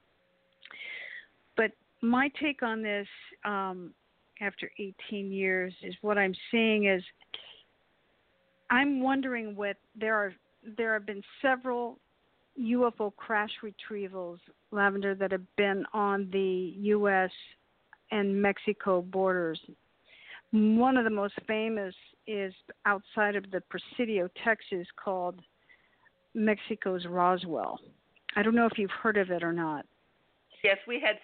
But my take on this after 18 years is what I'm seeing is I'm wondering there have been several UFO crash retrievals, Lavender, that have been on the U.S. and Mexico borders. One of the most famous is outside of the Presidio, Texas, called Mexico's Roswell. I don't know if you've heard of it or not. Yes, we had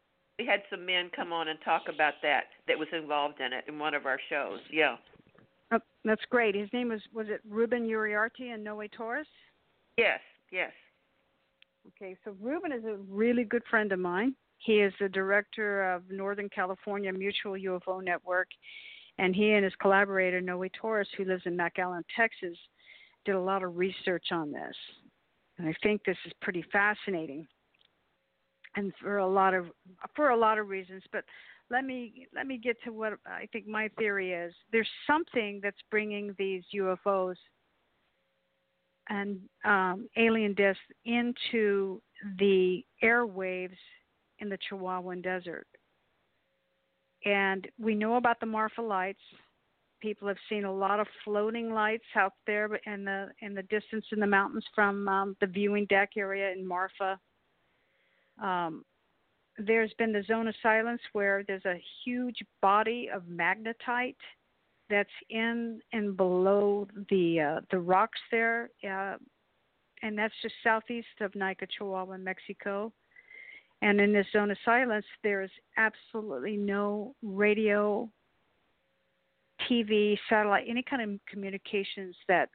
some men come on and talk about that was involved in it in one of our shows. Yeah. Oh, that's great. His name was it Ruben Uriarte and Noe Torres? Yes, yes. Okay, so Ruben is a really good friend of mine. He is the director of Northern California Mutual UFO Network, and he and his collaborator, Noe Torres, who lives in McAllen, Texas, did a lot of research on this. And I think this is pretty fascinating, and for a lot of reasons. But let me get to what I think my theory is. There's something that's bringing these UFOs and alien discs into the airwaves in the Chihuahuan Desert. And we know about the Marfa lights. People have seen a lot of floating lights out there in the distance in the mountains from the viewing deck area in Marfa. There's been the zone of silence where there's a huge body of magnetite that's in and below the rocks there, and that's just southeast of Naica, Chihuahua, Mexico. And in this zone of silence, there's absolutely no radio, TV, satellite, any kind of communications that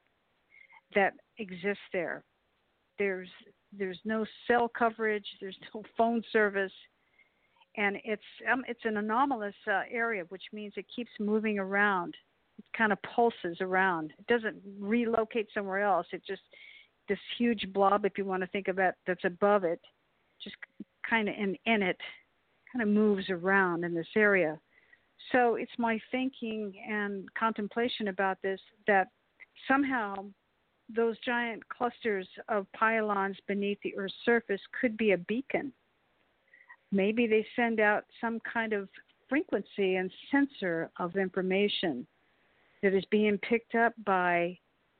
exist there. There's no cell coverage. There's no phone service, and it's an anomalous area, which means it keeps moving around. It kind of pulses around. It doesn't relocate somewhere else. It just this huge blob, if you want to think of it, that's above it, just kind of in it, kind of moves around in this area. So it's my thinking and contemplation about this that somehow those giant clusters of pylons beneath the Earth's surface could be a beacon. Maybe they send out some kind of frequency and sensor of information that is being picked up by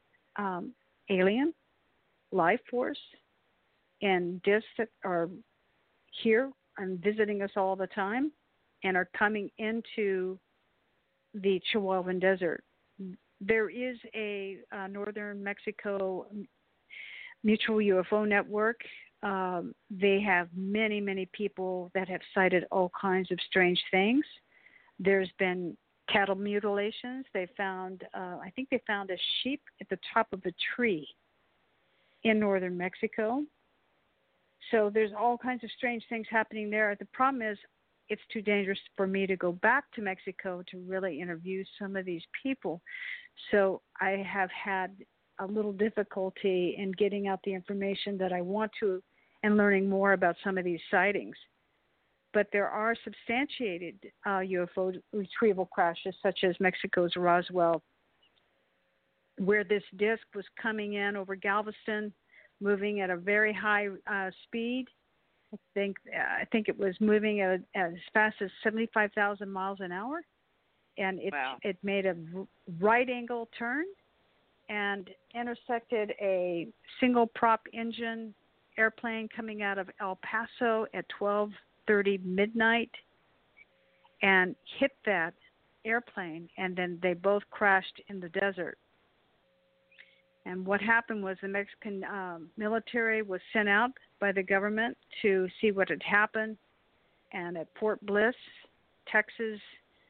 alien life force and discs that are here and visiting us all the time and are coming into the Chihuahuan Desert. There is a Northern Mexico Mutual UFO Network. They have many, many people that have cited all kinds of strange things. There's been cattle mutilations. They found, I think they found a sheep at the top of a tree in northern Mexico. So there's all kinds of strange things happening there. The problem is it's too dangerous for me to go back to Mexico to really interview some of these people. So I have had a little difficulty in getting out the information that I want to and learning more about some of these sightings. But there are substantiated UFO retrieval crashes, such as Mexico's Roswell, where this disc was coming in over Galveston, moving at a very high speed. I think it was moving at as fast as 75,000 miles an hour, and it made a right angle turn and intersected a single prop engine airplane coming out of El Paso at 12:30 midnight and hit that airplane, and then they both crashed in the desert. And what happened was the Mexican military was sent out by the government to see what had happened. And at Fort Bliss, Texas,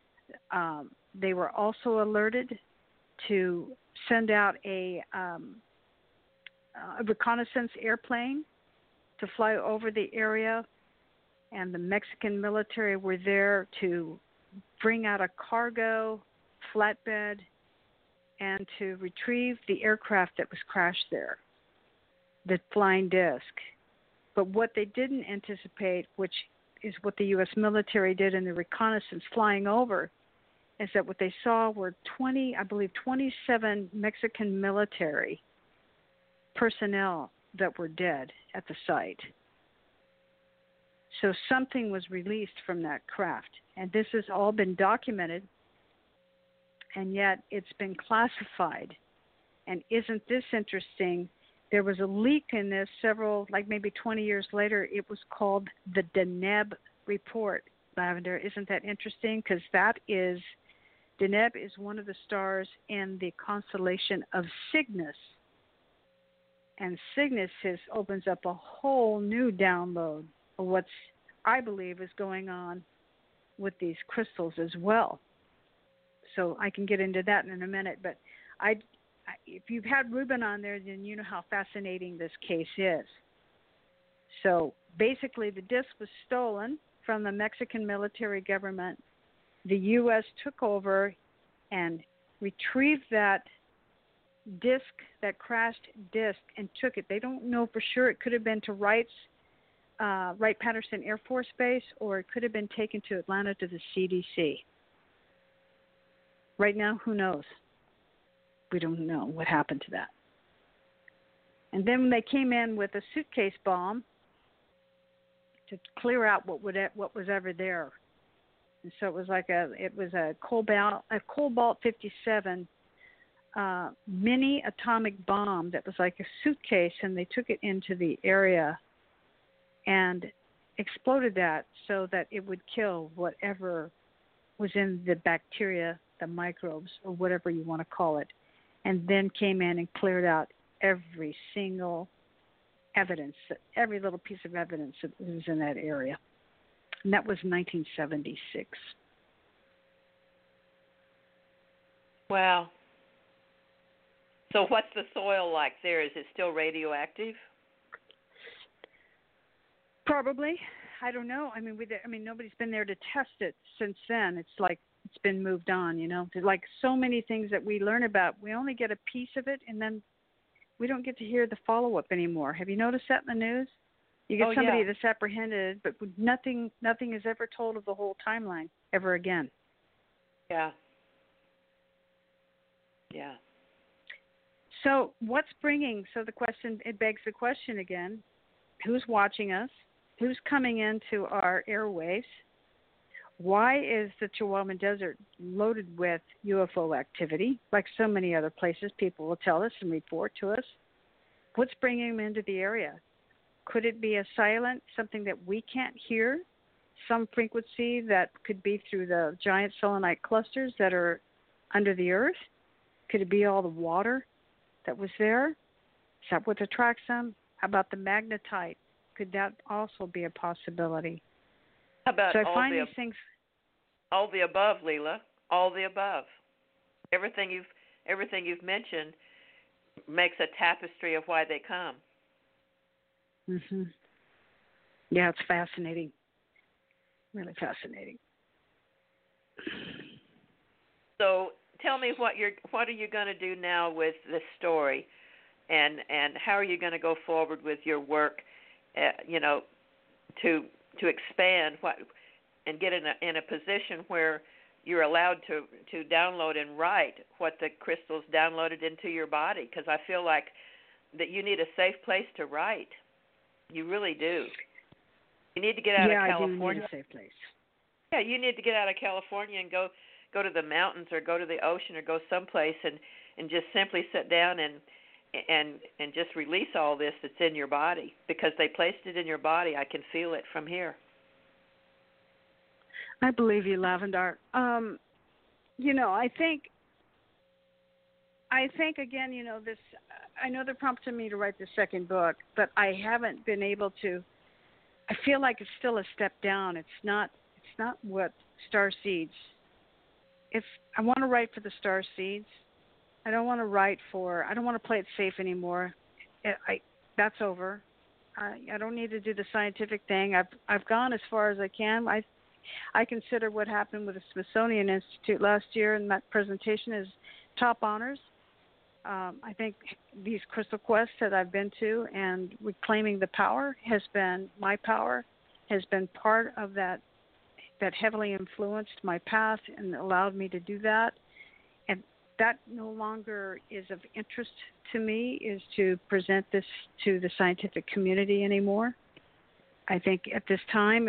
they were also alerted to send out a reconnaissance airplane to fly over the area. And the Mexican military were there to bring out a cargo flatbed and to retrieve the aircraft that was crashed there, the flying disc. But what they didn't anticipate, which is what the U.S. military did in the reconnaissance flying over, is that what they saw were 27 Mexican military personnel that were dead at the site. So something was released from that craft. And this has all been documented, and yet it's been classified. And isn't this interesting? There was a leak in this maybe 20 years later. It was called the Deneb Report, Lavender. Isn't that interesting? Because Deneb is one of the stars in the constellation of Cygnus. And Cygnus opens up a whole new download of what's, I believe, is going on with these crystals as well. So I can get into that in a minute. But if you've had Ruben on there, then you know how fascinating this case is. So basically, the disc was stolen from the Mexican military government. The U.S. took over and retrieved that disc, that crashed disc, and took it. They don't know for sure. It could have been to Wright-Patterson Air Force Base, or it could have been taken to Atlanta to the CDC. Right now, who knows? We don't know what happened to that. And then when they came in with a suitcase bomb to clear out what was ever there, and so it was like a Cobalt 57 mini atomic bomb that was like a suitcase, and they took it into the area and exploded that so that it would kill whatever was in the bacteria, the microbes, or whatever you want to call it, and then came in and cleared out every single evidence, every little piece of evidence that was in that area. And that was 1976. Wow. So what's the soil like there? Is it still radioactive? Probably. I don't know. I mean, nobody's been there to test it since then. It's like it's been moved on, you know. There's like so many things that we learn about. We only get a piece of it, and then we don't get to hear the follow-up anymore. Have you noticed that in the news? You get somebody that's apprehended, but nothing is ever told of the whole timeline ever again. Yeah. Yeah. So it begs the question again, who's watching us? Who's coming into our airwaves? Why is the Chihuahuan Desert loaded with UFO activity? Like so many other places, people will tell us and report to us. What's bringing them into the area? Could it be a silent, something that we can't hear? Some frequency that could be through the giant selenite clusters that are under the earth? Could it be all the water that was there? Is that what attracts them? How about the magnetite? Could that also be a possibility? How about so I find these things. All the above, Leela. All the above. Everything you've mentioned makes a tapestry of why they come. Mhm. Yeah, it's fascinating. Really fascinating. So tell me what are you going to do now with this story, and how are you going to go forward with your work, to expand and get in a position where you're allowed to download and write what the crystals downloaded into your body, because I feel like that you need a safe place to write. You really do. You need to get out of California. Yeah, I do need a safe place. Yeah, you need to get out of California and go to the mountains or go to the ocean or go someplace and just simply sit down and just release all this that's in your body, because they placed it in your body. I can feel it from here. I believe you, Lavendar. I think again, this. I know they're prompting me to write the second book, but I haven't been able to. I feel like it's still a step down. It's not what Star Seeds. If I want to write for the Star Seeds, I don't want to play it safe anymore. That's over. I don't need to do the scientific thing. I've gone as far as I can. I consider what happened with the Smithsonian Institute last year in that presentation as top honors. I think these crystal quests that I've been to and reclaiming the power has been part of that heavily influenced my path and allowed me to do that. And that no longer is of interest to me, is to present this to the scientific community anymore. I think at this time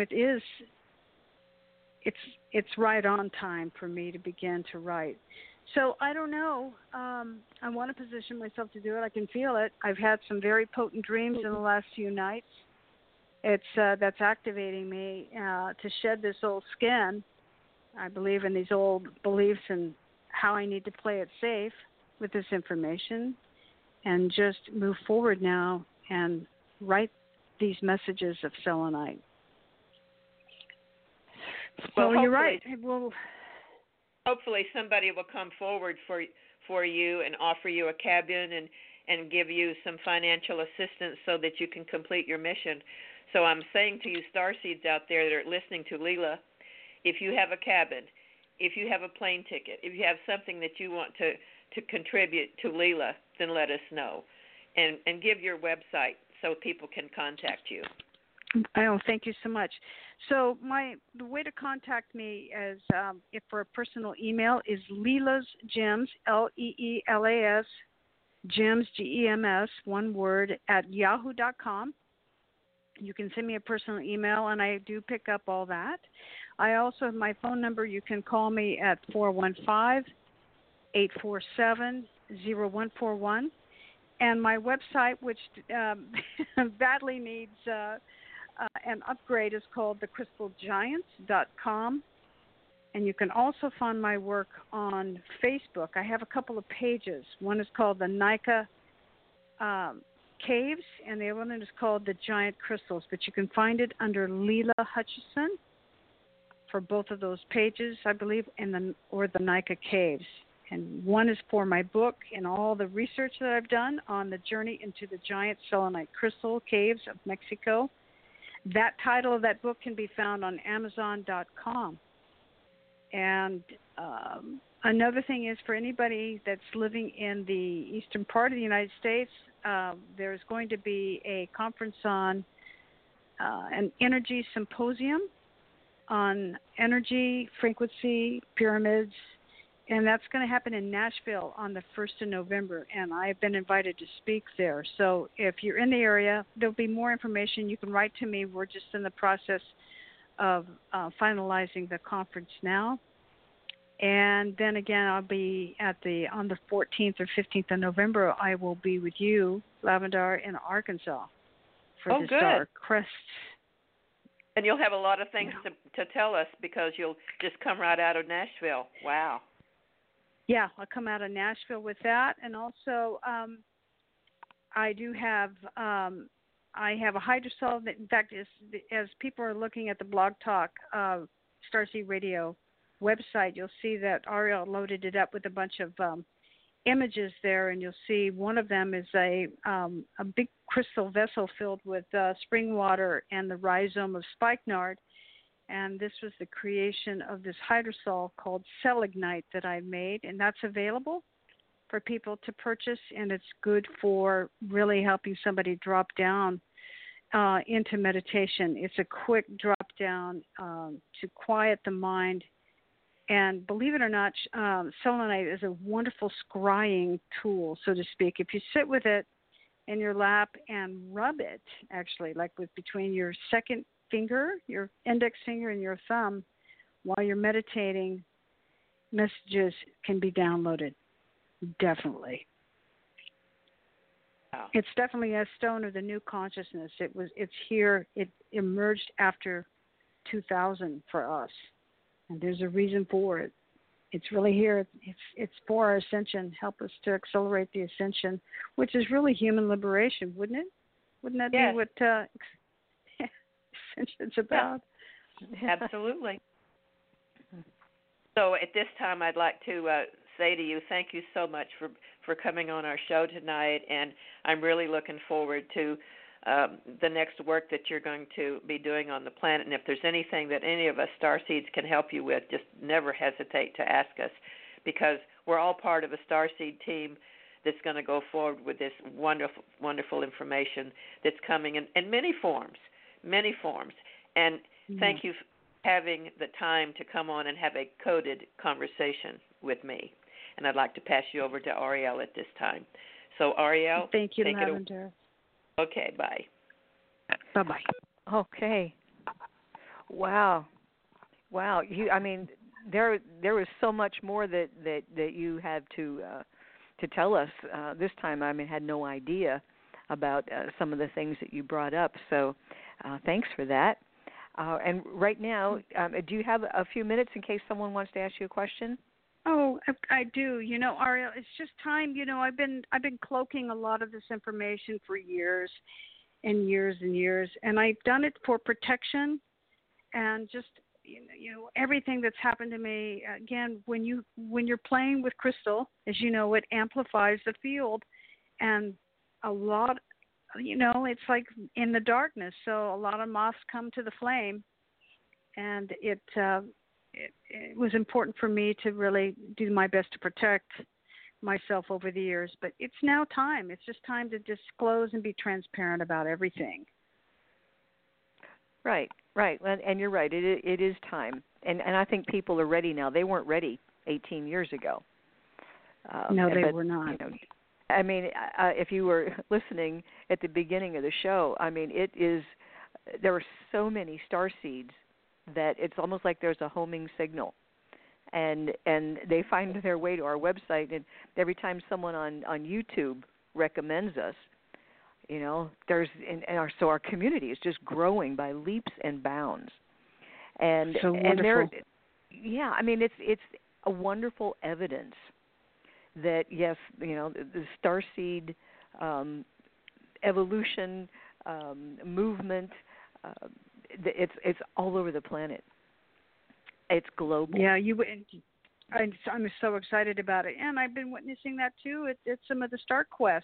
it's right on time for me to begin to write. So I don't know. I want to position myself to do it. I can feel it. I've had some very potent dreams in the last few nights. That's activating me to shed this old skin. I believe in these old beliefs and how I need to play it safe with this information, and just move forward now and write these messages of selenite. Well, you're right. hopefully somebody will come forward for you and offer you a cabin and give you some financial assistance so that you can complete your mission. So I'm saying to you starseeds out there that are listening to Leela, if you have a cabin, if you have a plane ticket, if you have something that you want to contribute to Leela, then let us know. And give your website so people can contact you. Oh, thank you so much. So the way to contact me is, if for a personal email, is Leela's Gems, Leelas, Gems, Gems, one word, at yahoo.com. You can send me a personal email, and I do pick up all that. I also have my phone number. You can call me at 415-847-0141. And my website, which badly needs an upgrade, is called thecrystalgiants.com. And you can also find my work on Facebook. I have a couple of pages. One is called the Nika Caves, and the other one is called the Giant Crystals. But you can find it under Leela Hutchison for both of those pages, I believe, or the Nika Caves. And one is for my book and all the research that I've done on the journey into the giant selenite crystal caves of Mexico. That title of that book can be found on Amazon.com. And another thing is, for anybody that's living in the eastern part of the United States, there's going to be a conference on an energy symposium on energy, frequency, pyramids, and that's going to happen in Nashville on the 1st of November, and I've been invited to speak there. So if you're in the area, there'll be more information. You can write to me. We're just in the process of finalizing the conference now. And then again, I'll be on the 14th or 15th of November, I will be with you, Lavendar, in Arkansas for the Star Crests. And you'll have a lot of things to tell us because you'll just come right out of Nashville. Wow. Yeah, I'll come out of Nashville with that, and also I do have I have a hydrosol that, in fact, as people are looking at the Blog Talk Starseed Radio website, you'll see that Ariel loaded it up with a bunch of images there, and you'll see one of them is a big crystal vessel filled with spring water and the rhizome of spikenard. And this was the creation of this hydrosol called Selignite that I made, and that's available for people to purchase, and it's good for really helping somebody drop down into meditation. It's a quick drop down to quiet the mind. And believe it or not, selenite is a wonderful scrying tool, so to speak. If you sit with it in your lap and rub it, actually, like between your second finger, your index finger, and your thumb, while you're meditating, messages can be downloaded. Definitely. Wow. It's definitely a stone of the new consciousness. It's here. It emerged after 2000 for us, and there's a reason for it. It's really here. It's for our ascension. Help us to accelerate the ascension, which is really human liberation, wouldn't it? Wouldn't that be what ascension's about? Yeah. Absolutely. So at this time, I'd like to say to you, thank you so much for coming on our show tonight, and I'm really looking forward to the next work that you're going to be doing on the planet. And if there's anything that any of us Starseeds can help you with, just never hesitate to ask us, because we're all part of a Starseed team that's going to go forward with this wonderful, wonderful information that's coming in many forms. And thank you for having the time to come on and have a coded conversation with me. And I'd like to pass you over to Ariel at this time. So, Ariel, thank you, Lavender. Okay, bye. Bye-bye. Okay. Wow. I mean, there was so much more that you had to tell us this time. I mean, had no idea about some of the things that you brought up. So, thanks for that. And right now, do you have a few minutes in case someone wants to ask you a question? Oh, I do. You know, Ariel, it's just time. You know, I've been cloaking a lot of this information for years and years and years, and I've done it for protection and just, everything that's happened to me. Again, when you're playing with crystal, as you know, it amplifies the field, and a lot, it's like in the darkness. So a lot of moths come to the flame, and it was important for me to really do my best to protect myself over the years. But it's now time. It's just time to disclose and be transparent about everything. Right. And you're right. It is time. And I think people are ready now. They weren't ready 18 years ago. No, they were not. I mean, if you were listening at the beginning of the show, I mean, there are so many starseeds that it's almost like there's a homing signal. And they find their way to our website, and every time someone on YouTube recommends us, so our community is just growing by leaps and bounds. And so wonderful. I mean, it's a wonderful evidence that yes, the starseed evolution movement, it's all over the planet. It's global. Yeah, I'm so excited about it, and I've been witnessing that too at some of the StarQuest.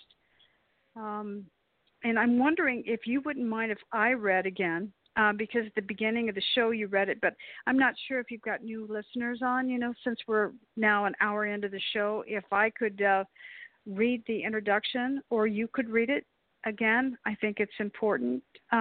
And I'm wondering if you wouldn't mind if I read again, because at the beginning of the show you read it, but I'm not sure if you've got new listeners on, since we're now an hour into the show, if I could read the introduction or you could read it again. I think it's important.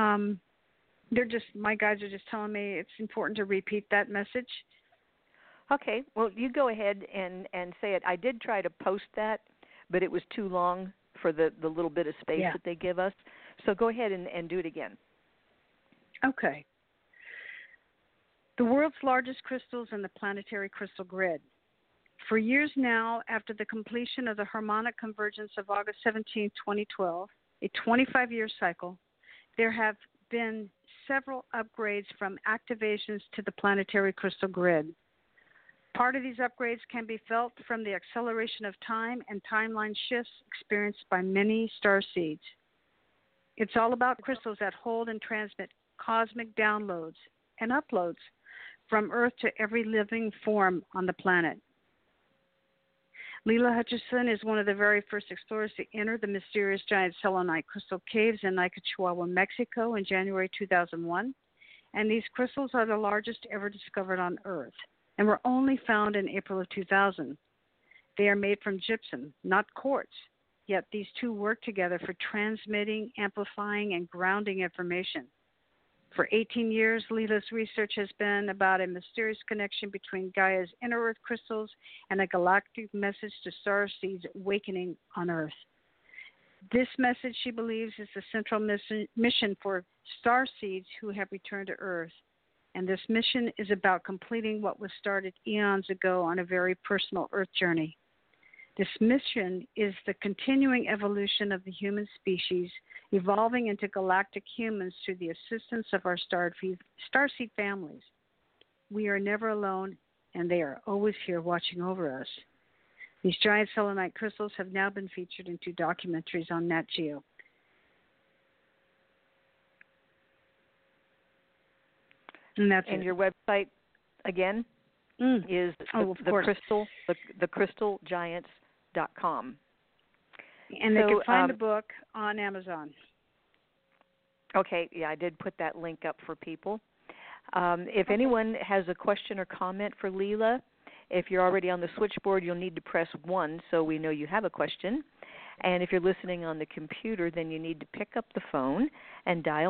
My guys are just telling me it's important to repeat that message. Okay, well, you go ahead and say it. I did try to post that, but it was too long for the little bit of space that they give us. So go ahead and do it again. Okay. The world's largest crystals in the planetary crystal grid. For years now, after the completion of the harmonic convergence of August 17, 2012, a 25-year cycle, there have been several upgrades from activations to the planetary crystal grid. Part of these upgrades can be felt from the acceleration of time and timeline shifts experienced by many starseeds. It's all about crystals that hold and transmit cosmic downloads and uploads from Earth to every living form on the planet. Leela Hutchison is one of the very first explorers to enter the mysterious giant selenite crystal caves in Naica, Chihuahua, Mexico in January 2001. And these crystals are the largest ever discovered on Earth and were only found in April of 2000. They are made from gypsum, not quartz, yet these two work together for transmitting, amplifying, and grounding information. For 18 years, Leela's research has been about a mysterious connection between Gaia's inner Earth crystals and a galactic message to starseeds awakening on Earth. This message, she believes, is the central mission for starseeds who have returned to Earth. And this mission is about completing what was started eons ago on a very personal Earth journey. This mission is the continuing evolution of the human species, evolving into galactic humans through the assistance of our starseed families. We are never alone, and they are always here watching over us. These giant selenite crystals have now been featured in 2 documentaries on Nat Geo. And that's your website again is thecrystalgiants.com. And they can find the book on Amazon. Okay, yeah, I did put that link up for people. If anyone has a question or comment for Leela, if you're already on the switchboard, you'll need to press 1 so we know you have a question. And if you're listening on the computer, then you need to pick up the phone and dial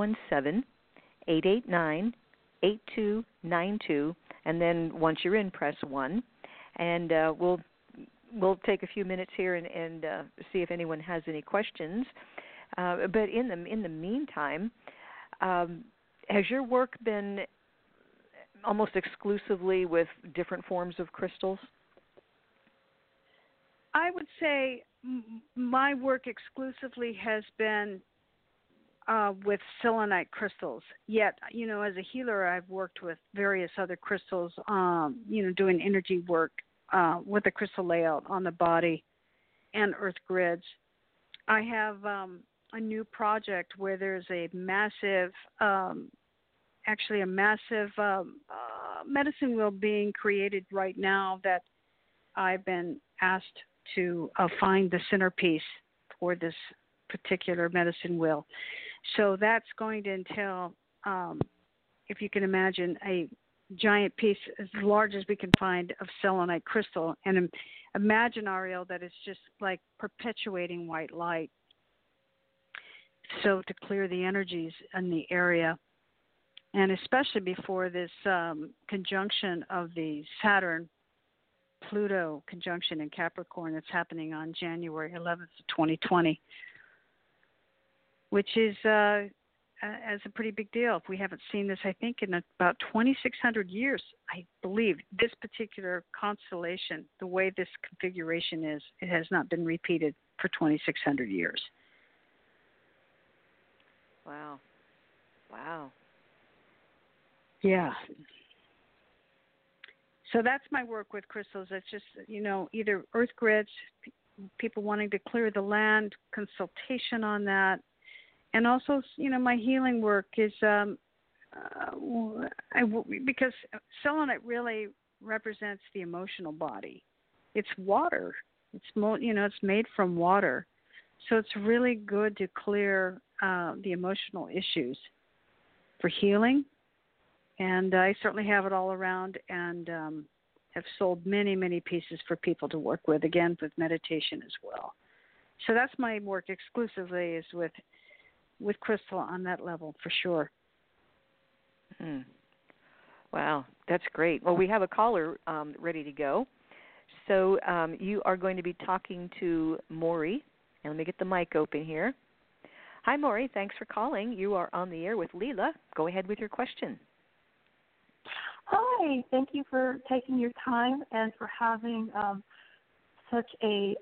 917-889-8292. And then once you're in, press 1. And we'll take a few minutes here and see if anyone has any questions. But in the meantime, has your work been almost exclusively with different forms of crystals? I would say my work exclusively has been with selenite crystals. Yet, as a healer, I've worked with various other crystals, doing energy work with the crystal layout on the body and earth grids. I have a new project where there's a massive actually a massive medicine wheel being created right now that I've been asked to find the centerpiece for this particular medicine wheel. So that's going to entail, if you can imagine, a giant piece as large as we can find of selenite crystal. And imagine, Ariel, that it's just like perpetuating white light. So to clear the energies in the area, and especially before this conjunction of the Saturn-Pluto conjunction in Capricorn that's happening on January 11th of 2020, which is as a pretty big deal. If we haven't seen this, I think, in about 2,600 years, I believe, this particular constellation, the way this configuration is, it has not been repeated for 2,600 years. Wow. Wow. Yeah. So that's my work with crystals. It's just, either earth grids, people wanting to clear the land, consultation on that. And also, my healing work is because selenite really represents the emotional body. It's water. It's made from water. So it's really good to clear the emotional issues for healing. And I certainly have it all around, and have sold many, many pieces for people to work with, again, with meditation as well. So that's my work exclusively, is with crystal on that level, for sure. Wow, that's great. Well, we have a caller ready to go. So you are going to be talking to Maury. And let me get the mic open here. Hi, Maury. Thanks for calling. You are on the air with Leela. Go ahead with your question. Hi. Thank you for taking your time and for having such a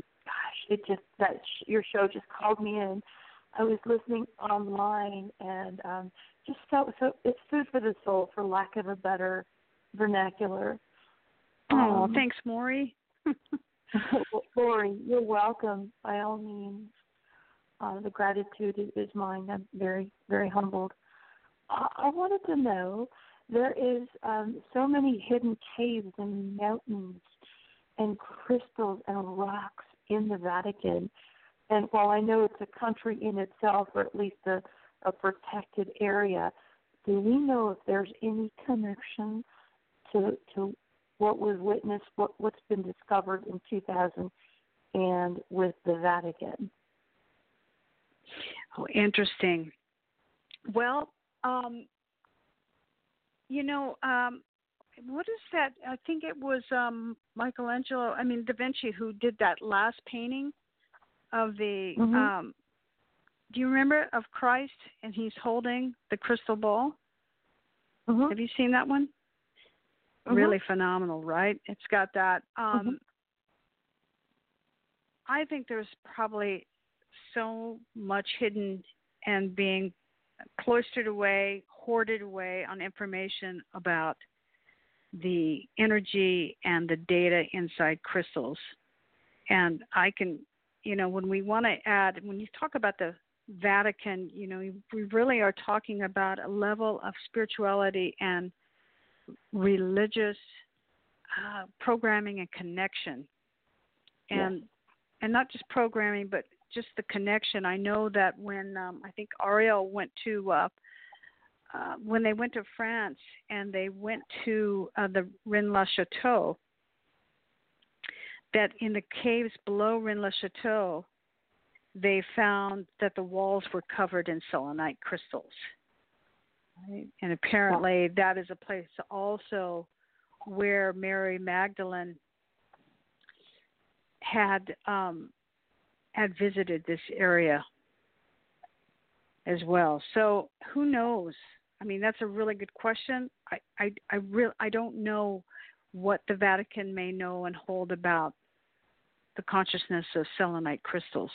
your show just called me in. I was listening online and just so it's food for the soul, for lack of a better vernacular. Oh, thanks, Maury. Lori, you're welcome. By all means, the gratitude is mine. I'm very, very humbled. I wanted to know, there is so many hidden caves and mountains and crystals and rocks in the Vatican. And while I know it's a country in itself, or at least a protected area, do we know if there's any connection to what was witnessed, what's been discovered in 2000 and with the Vatican? Oh, interesting. Well, what is that? I think it was Da Vinci, who did that last painting of the, do you remember, of Christ, and he's holding the crystal ball? Mm-hmm. Have you seen that one? Mm-hmm. Really phenomenal, right? It's got that. I think there's probably so much hidden and being cloistered away, hoarded away on information about the energy and the data inside crystals. And I can, when we want to add, when you talk about the Vatican, we really are talking about a level of spirituality and religious programming and connection. And not just programming, but just the connection. I know that when I think Ariel went to when they went to France and they went to the Rennes-le-Château, that in the caves below Rennes-le-Château, they found that the walls were covered in selenite crystals. Right? And apparently that is a place also where Mary Magdalene had visited this area as well. So who knows? I mean, that's a really good question. I don't know what the Vatican may know and hold about the consciousness of selenite crystals.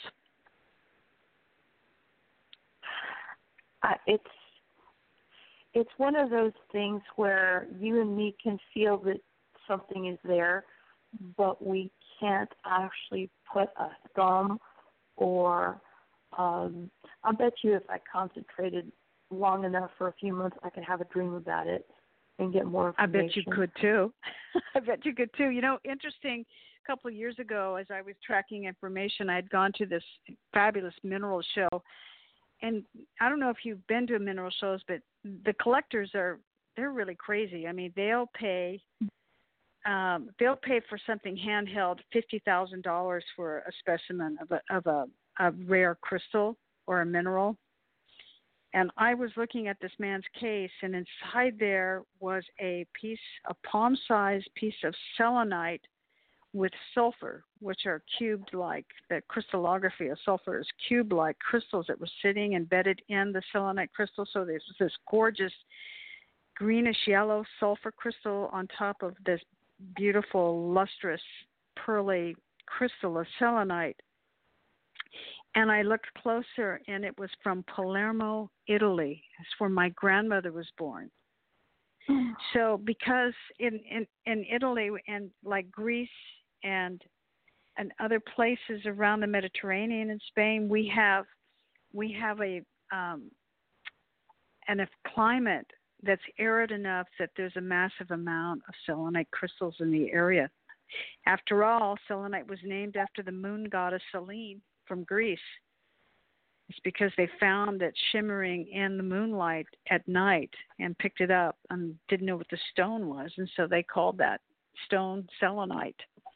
It's one of those things where you and me can feel that something is there, but we can't actually put a thumb or I bet you if I concentrated long enough for a few months, I could have a dream about it and get more I information. bet you could too. I bet you could too. You know, interesting. A couple of years ago, as I was tracking information, I had gone to this fabulous mineral show, and I don't know if you've been to mineral shows, but the collectors they're really crazy. I mean, they'll pay for something handheld $50,000 for a specimen of a rare crystal or a mineral. And I was looking at this man's case, and inside there was a palm-sized piece of selenite with sulfur, which are cubed-like. The crystallography of sulfur is cube-like crystals that were sitting embedded in the selenite crystal. So there's this gorgeous greenish yellow sulfur crystal on top of this beautiful, lustrous, pearly crystal of selenite. And I looked closer, and it was from Palermo, Italy. It's where my grandmother was born. So because in Italy and like Greece and other places around the Mediterranean and Spain, we have a climate that's arid enough that there's a massive amount of selenite crystals in the area. After all, selenite was named after the moon goddess Selene from Greece. It's because they found it shimmering in the moonlight at night and picked it up and didn't know what the stone was, and so they called that stone selenite.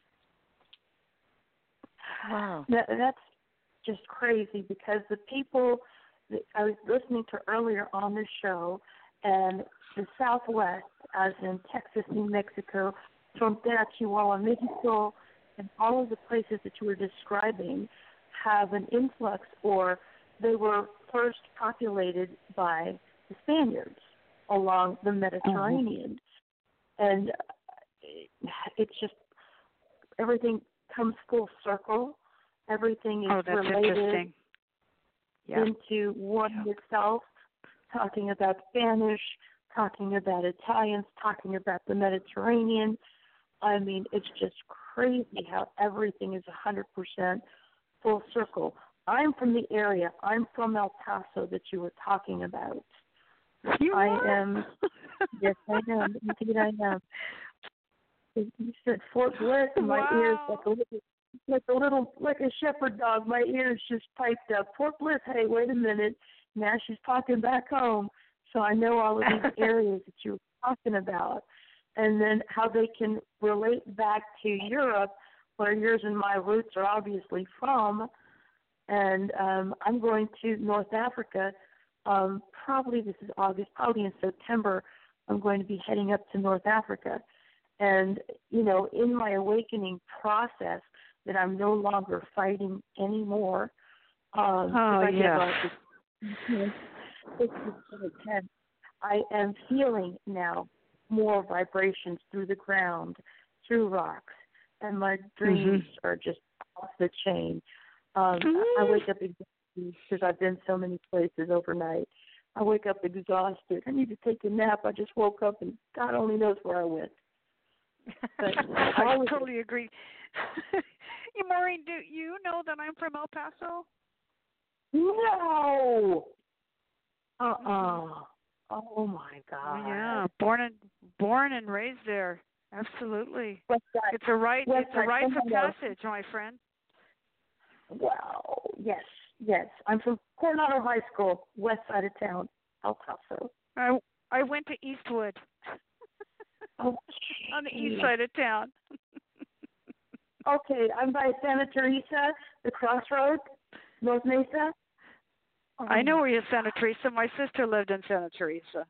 Wow. That's just crazy, because the people that I was listening to earlier on this show, and the Southwest, as in Texas, New Mexico, Frontera, Chihuahua, Mexico, and all of the places that you were describing have an influx, or they were first populated by the Spaniards along the Mediterranean. And it's just, everything comes full circle. Everything is related into one itself, talking about Spanish, talking about Italians, talking about the Mediterranean. I mean, it's just crazy how everything is 100% full circle. I'm from the area. I'm from El Paso that you were talking about. I am. Yes, I am. Indeed, I am. You said Fort Bliss, and my ears like a shepherd dog. My ears just piped up. Fort Bliss. Hey, wait a minute. Now she's talking back home. So I know all of these areas that you were talking about, and then how they can relate back to Europe, where yours and my roots are obviously from. And I'm going to North Africa. Probably this is August. Probably in September, I'm going to be heading up to North Africa. And, you know, in my awakening process, that I'm no longer fighting anymore. I am feeling now more vibrations through the ground, through rocks, and my dreams are just off the chain. I wake up exhausted because I've been so many places overnight. I wake up exhausted. I need to take a nap. I just woke up, and God only knows where I went. But I totally agree. Maureen, do you know that I'm from El Paso? No. Oh my God. Yeah, born and raised there. Absolutely. It's a rite of passage, my friend. Wow. Yes. I'm from Coronado High School, west side of town, El Paso. I went to Eastwood. Oh, on the east side of town. Okay, I'm by Santa Teresa, the crossroads, North Mesa. I know where you're Santa Teresa. My sister lived in Santa Teresa.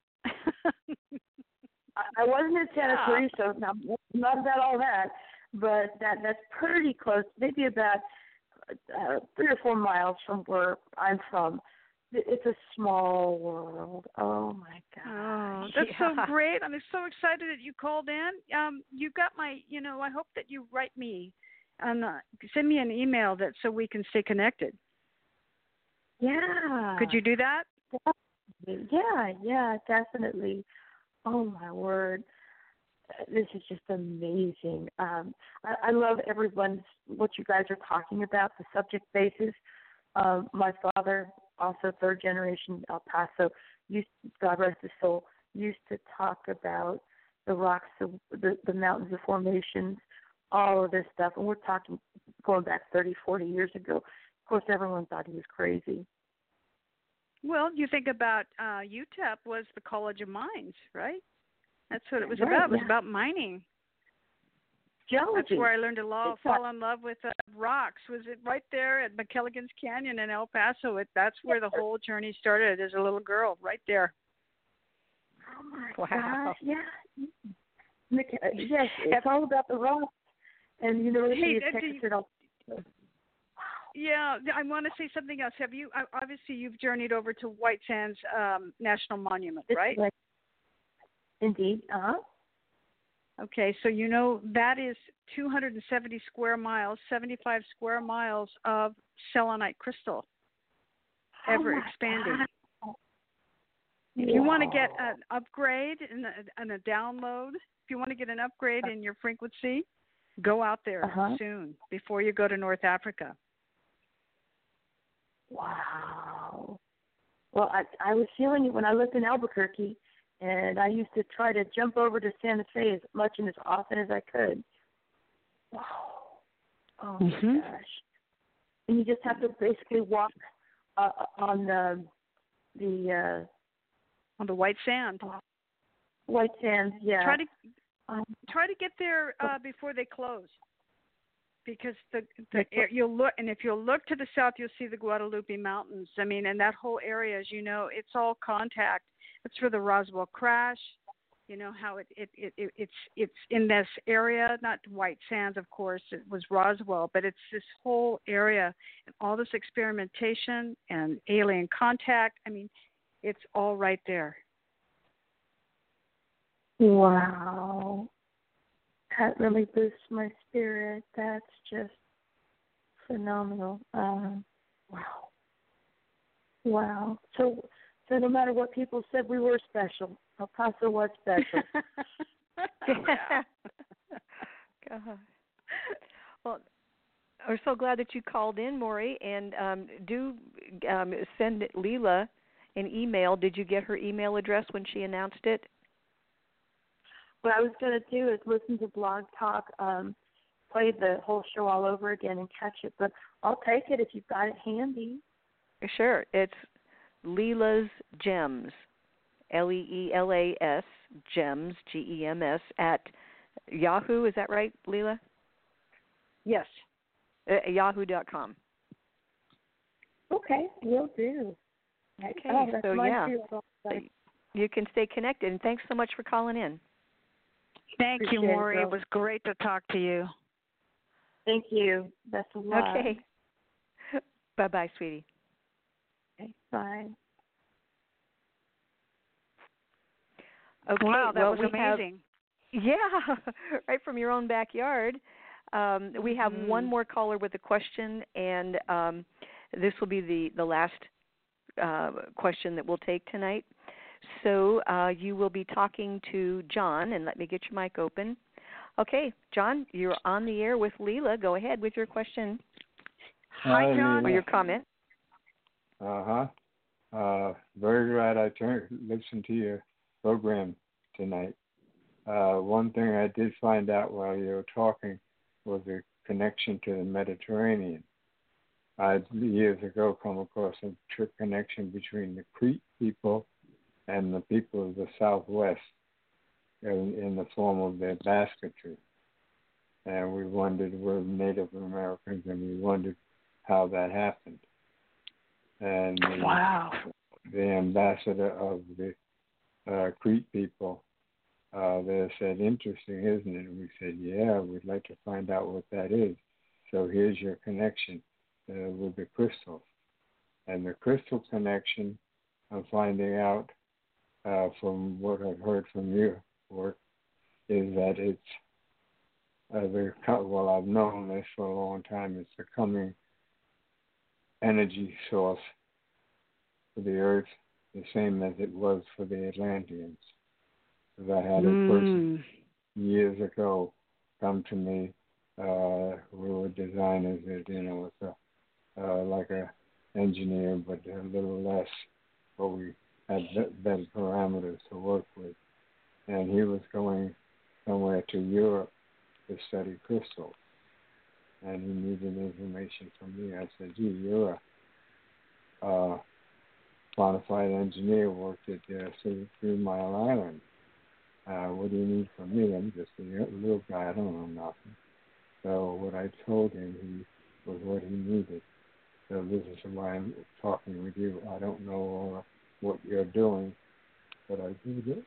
I wasn't in Santa Teresa. Now, not about all that, but that's pretty close. Maybe about 3 or 4 miles from where I'm from. It's a small world. Oh my God! Oh, that's so great! I'm so excited that you called in. You got my, I hope that you write me and send me an email so we can stay connected. Yeah. Could you do that? Yeah, definitely. Oh my word, this is just amazing. I love what you guys are talking about, the subject basis. My father, also third generation El Paso, used, God rest his soul, used to talk about the rocks, the mountains, the formations, all of this stuff. And we're talking going back 30, 40 years ago. Of course, everyone thought he was crazy. Well, you think about UTEP was the College of Mines, right? That's what it was Right, about. It was yeah. about mining. Geology. That's where I learned to fall in love with rocks. Was it right there at McKelligan's Canyon in El Paso? That's where the whole journey started as a little girl, right there. Oh my Wow. gosh! Yeah. Yes, it's all about the rocks and University of Texas at all. Yeah, I want to say something else. Have you? Obviously, you've journeyed over to White Sands National Monument, right? Indeed. Okay, so that is 270 square miles, 75 square miles of selenite crystal, ever expanding. God. If you want to get an upgrade and a download, if you want to get an upgrade in your frequency, go out there soon before you go to North Africa. Wow. Well, I was feeling it when I lived in Albuquerque, and I used to try to jump over to Santa Fe as much and as often as I could. Wow. Oh, my gosh. And you just have to basically walk on the White Sand. White Sands, yeah. Try to get there before they close, because you'll look, and if you'll look to the south, you'll see the Guadalupe Mountains. I mean, and that whole area, as you know, it's all contact. It's for the Roswell crash. You know how it's in this area, not White Sands, of course. It was Roswell, but it's this whole area and all this experimentation and alien contact. I mean, it's all right there. Wow. That really boosts my spirit. That's just phenomenal. Wow. So no matter what people said, we were special. El Paso was special. God. Well, we're so glad that you called in, Maury, and do send Leela an email. Did you get her email address when she announced it? What I was going to do is listen to Blog Talk, play the whole show all over again and catch it, but I'll take it if you've got it handy. Sure. It's Leela's Gems, Leelas Gems, GEMS, at Yahoo. Is that right, Leela? Yes. Yahoo.com. Okay, will do. Okay, so yeah, you can stay connected, and thanks so much for calling in. Thank you, Maury. It was great to talk to you. Thank you. Best of luck. Okay. Bye-bye, sweetie. Okay, bye. Okay, wow, that was amazing. Yeah, right from your own backyard. We have one more caller with a question, and this will be the last question that we'll take tonight. So you will be talking to John, and let me get your mic open. Okay, John, you're on the air with Leela. Go ahead with your question. Hi, John. Or your comment. Very glad I listened to your program tonight. One thing I did find out while you were talking was a connection to the Mediterranean. I years ago come across a trip connection between the Crete people and the people of the Southwest in the form of their basketry. And we wondered, we're Native Americans, and we wondered how that happened. And the ambassador of the Crete people, they said, interesting, isn't it? And we said, yeah, we'd like to find out what that is. So here's your connection with the crystals. And the crystal connection, I'm finding out from what I've heard from your work, is that it's, well, I've known this for a long time, it's the coming energy source for the earth, the same as it was for the Atlanteans. Because I had a person years ago come to me, we were designers, was like a engineer, but a little less, but we had better parameters to work with. And he was going somewhere to Europe to study crystals. And he needed information from me. I said, gee, you're a bona fide engineer, worked at 3 Mile Island. What do you need from me? I'm just a little guy. I don't know nothing. So what I told him was what he needed. So this is why I'm talking with you. I don't know what you're doing, but I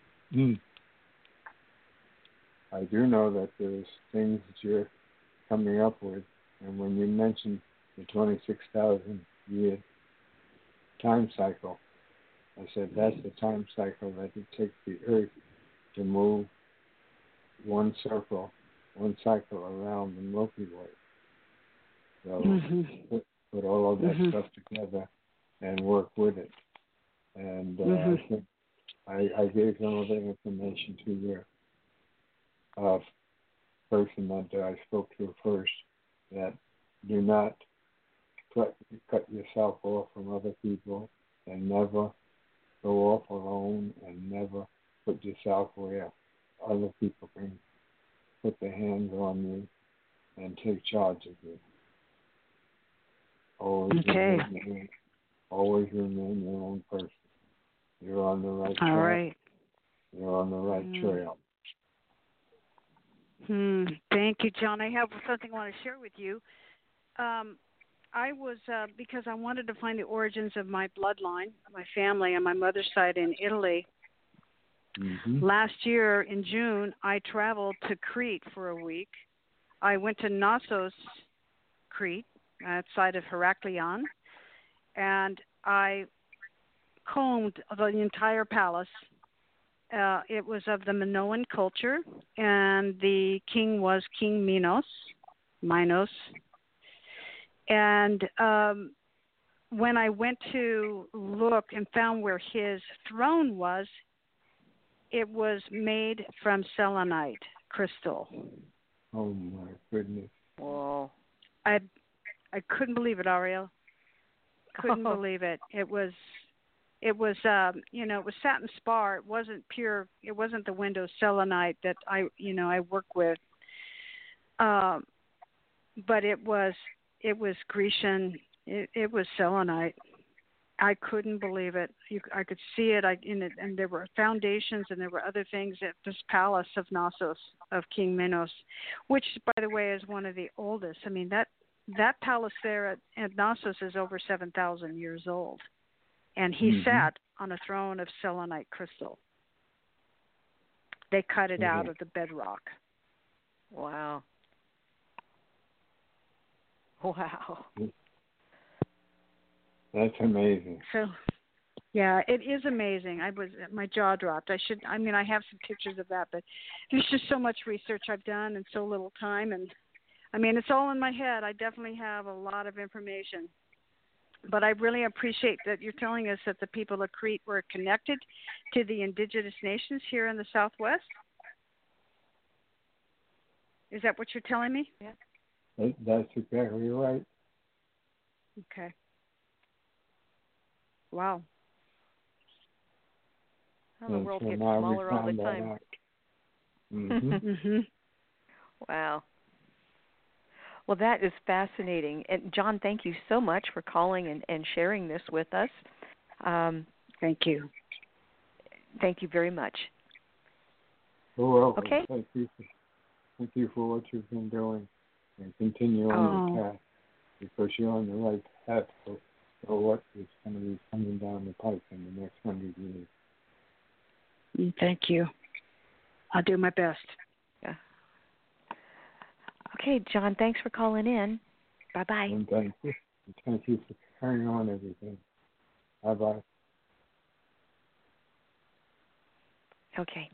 do know that there's things that you're coming up with. And when you mentioned the 26,000 year time cycle, I said that's the time cycle that it takes the Earth to move one cycle around the Milky Way. So put all of that stuff together and work with it. And I think I gave some of the information to your person that I spoke to first, that do not cut yourself off from other people, and never go off alone, and never put yourself where other people can put their hands on you and take charge of you. Always remain your own person. You're on the right track. All right. You're on the right trail. Thank you, John. I have something I want to share with you. I was, because I wanted to find the origins of my bloodline, my family on my mother's side in Italy. Last year in June, I traveled to Crete for a week. I went to Knossos, Crete, outside of Heraklion, and I combed the entire palace. It was of the Minoan culture, and the king was King Minos. And when I went to look and found where his throne was, it was made from selenite crystal. Oh my goodness! Whoa! I couldn't believe it, Ariel. Couldn't believe it. It was it was satin spar. It wasn't pure. It wasn't the Windows selenite that I work with. But it was Grecian. It was selenite. I couldn't believe it. I could see it. And there were foundations, and there were other things at this palace of Knossos, of King Minos, which, by the way, is one of the oldest. I mean, that palace there at Knossos is over 7,000 years old, and he sat on a throne of selenite crystal. They cut it out of the bedrock. Wow. Wow. That's amazing. So, yeah, it is amazing. My jaw dropped. I have some pictures of that, but there's just so much research I've done and so little time. And, it's all in my head. I definitely have a lot of information. But I really appreciate that you're telling us that the people of Crete were connected to the indigenous nations here in the Southwest. Is that what you're telling me? Yeah. That's exactly right. Okay. Wow. Well, the world gets smaller all the time. Wow. Well, that is fascinating. And John, thank you so much for calling and sharing this with us. Thank you. Thank you very much. You're welcome. Okay. Thank you for what you've been doing, and continue on the path, because you're on the right path for what is going to be coming down the pipe in the next 100 years. Thank you. I'll do my best. Yeah. Okay, John, thanks for calling in. Bye-bye. And thank you. And thank you for carrying on everything. Bye-bye. Okay.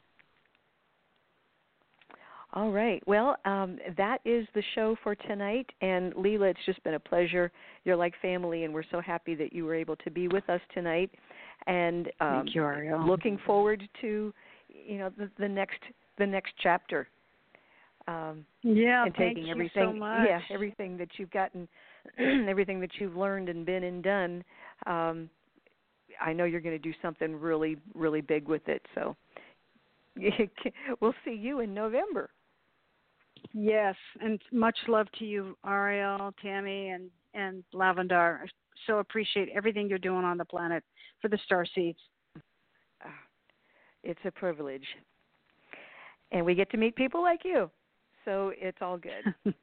All right. Well, that is the show for tonight. And Leela, it's just been a pleasure. You're like family, and we're so happy that you were able to be with us tonight. And thank you, Ariel. Looking forward to, the next chapter. And taking thank you everything, so much. Yeah, everything that you've gotten, everything that you've learned and been and done, I know you're going to do something really, really big with it. So we'll see you in November. Yes, and much love to you, Ariel, Tammy, and Lavendar. I so appreciate everything you're doing on the planet for the Starseeds. It's a privilege. And we get to meet people like you. So it's all good.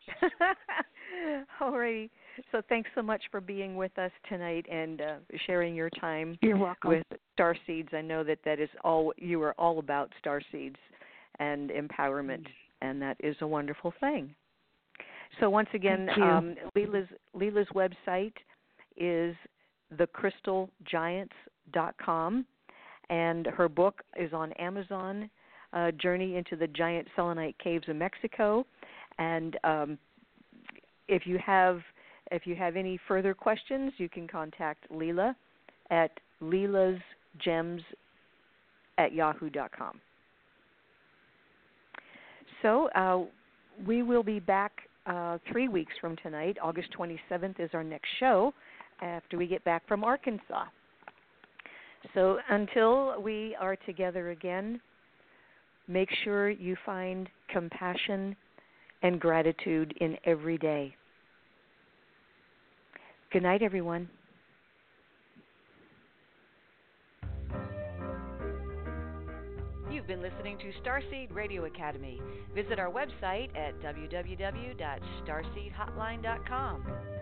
All righty. So thanks so much for being with us tonight and sharing your time You're welcome. with Starseeds. I know that is all you are all about, Starseeds and empowerment, and that is a wonderful thing. So once again, Leela's website is thecrystalgiants.com, and her book is on Amazon, Journey into the Giant Selenite Caves of Mexico. And if you have any further questions, you can contact Leela at leelasgems@yahoo.com. So we will be back 3 weeks from tonight. August 27th is our next show after we get back from Arkansas. So until we are together again, make sure you find compassion and gratitude in every day. Good night, everyone. You've been listening to Starseed Radio Academy. Visit our website at www.starseedhotline.com.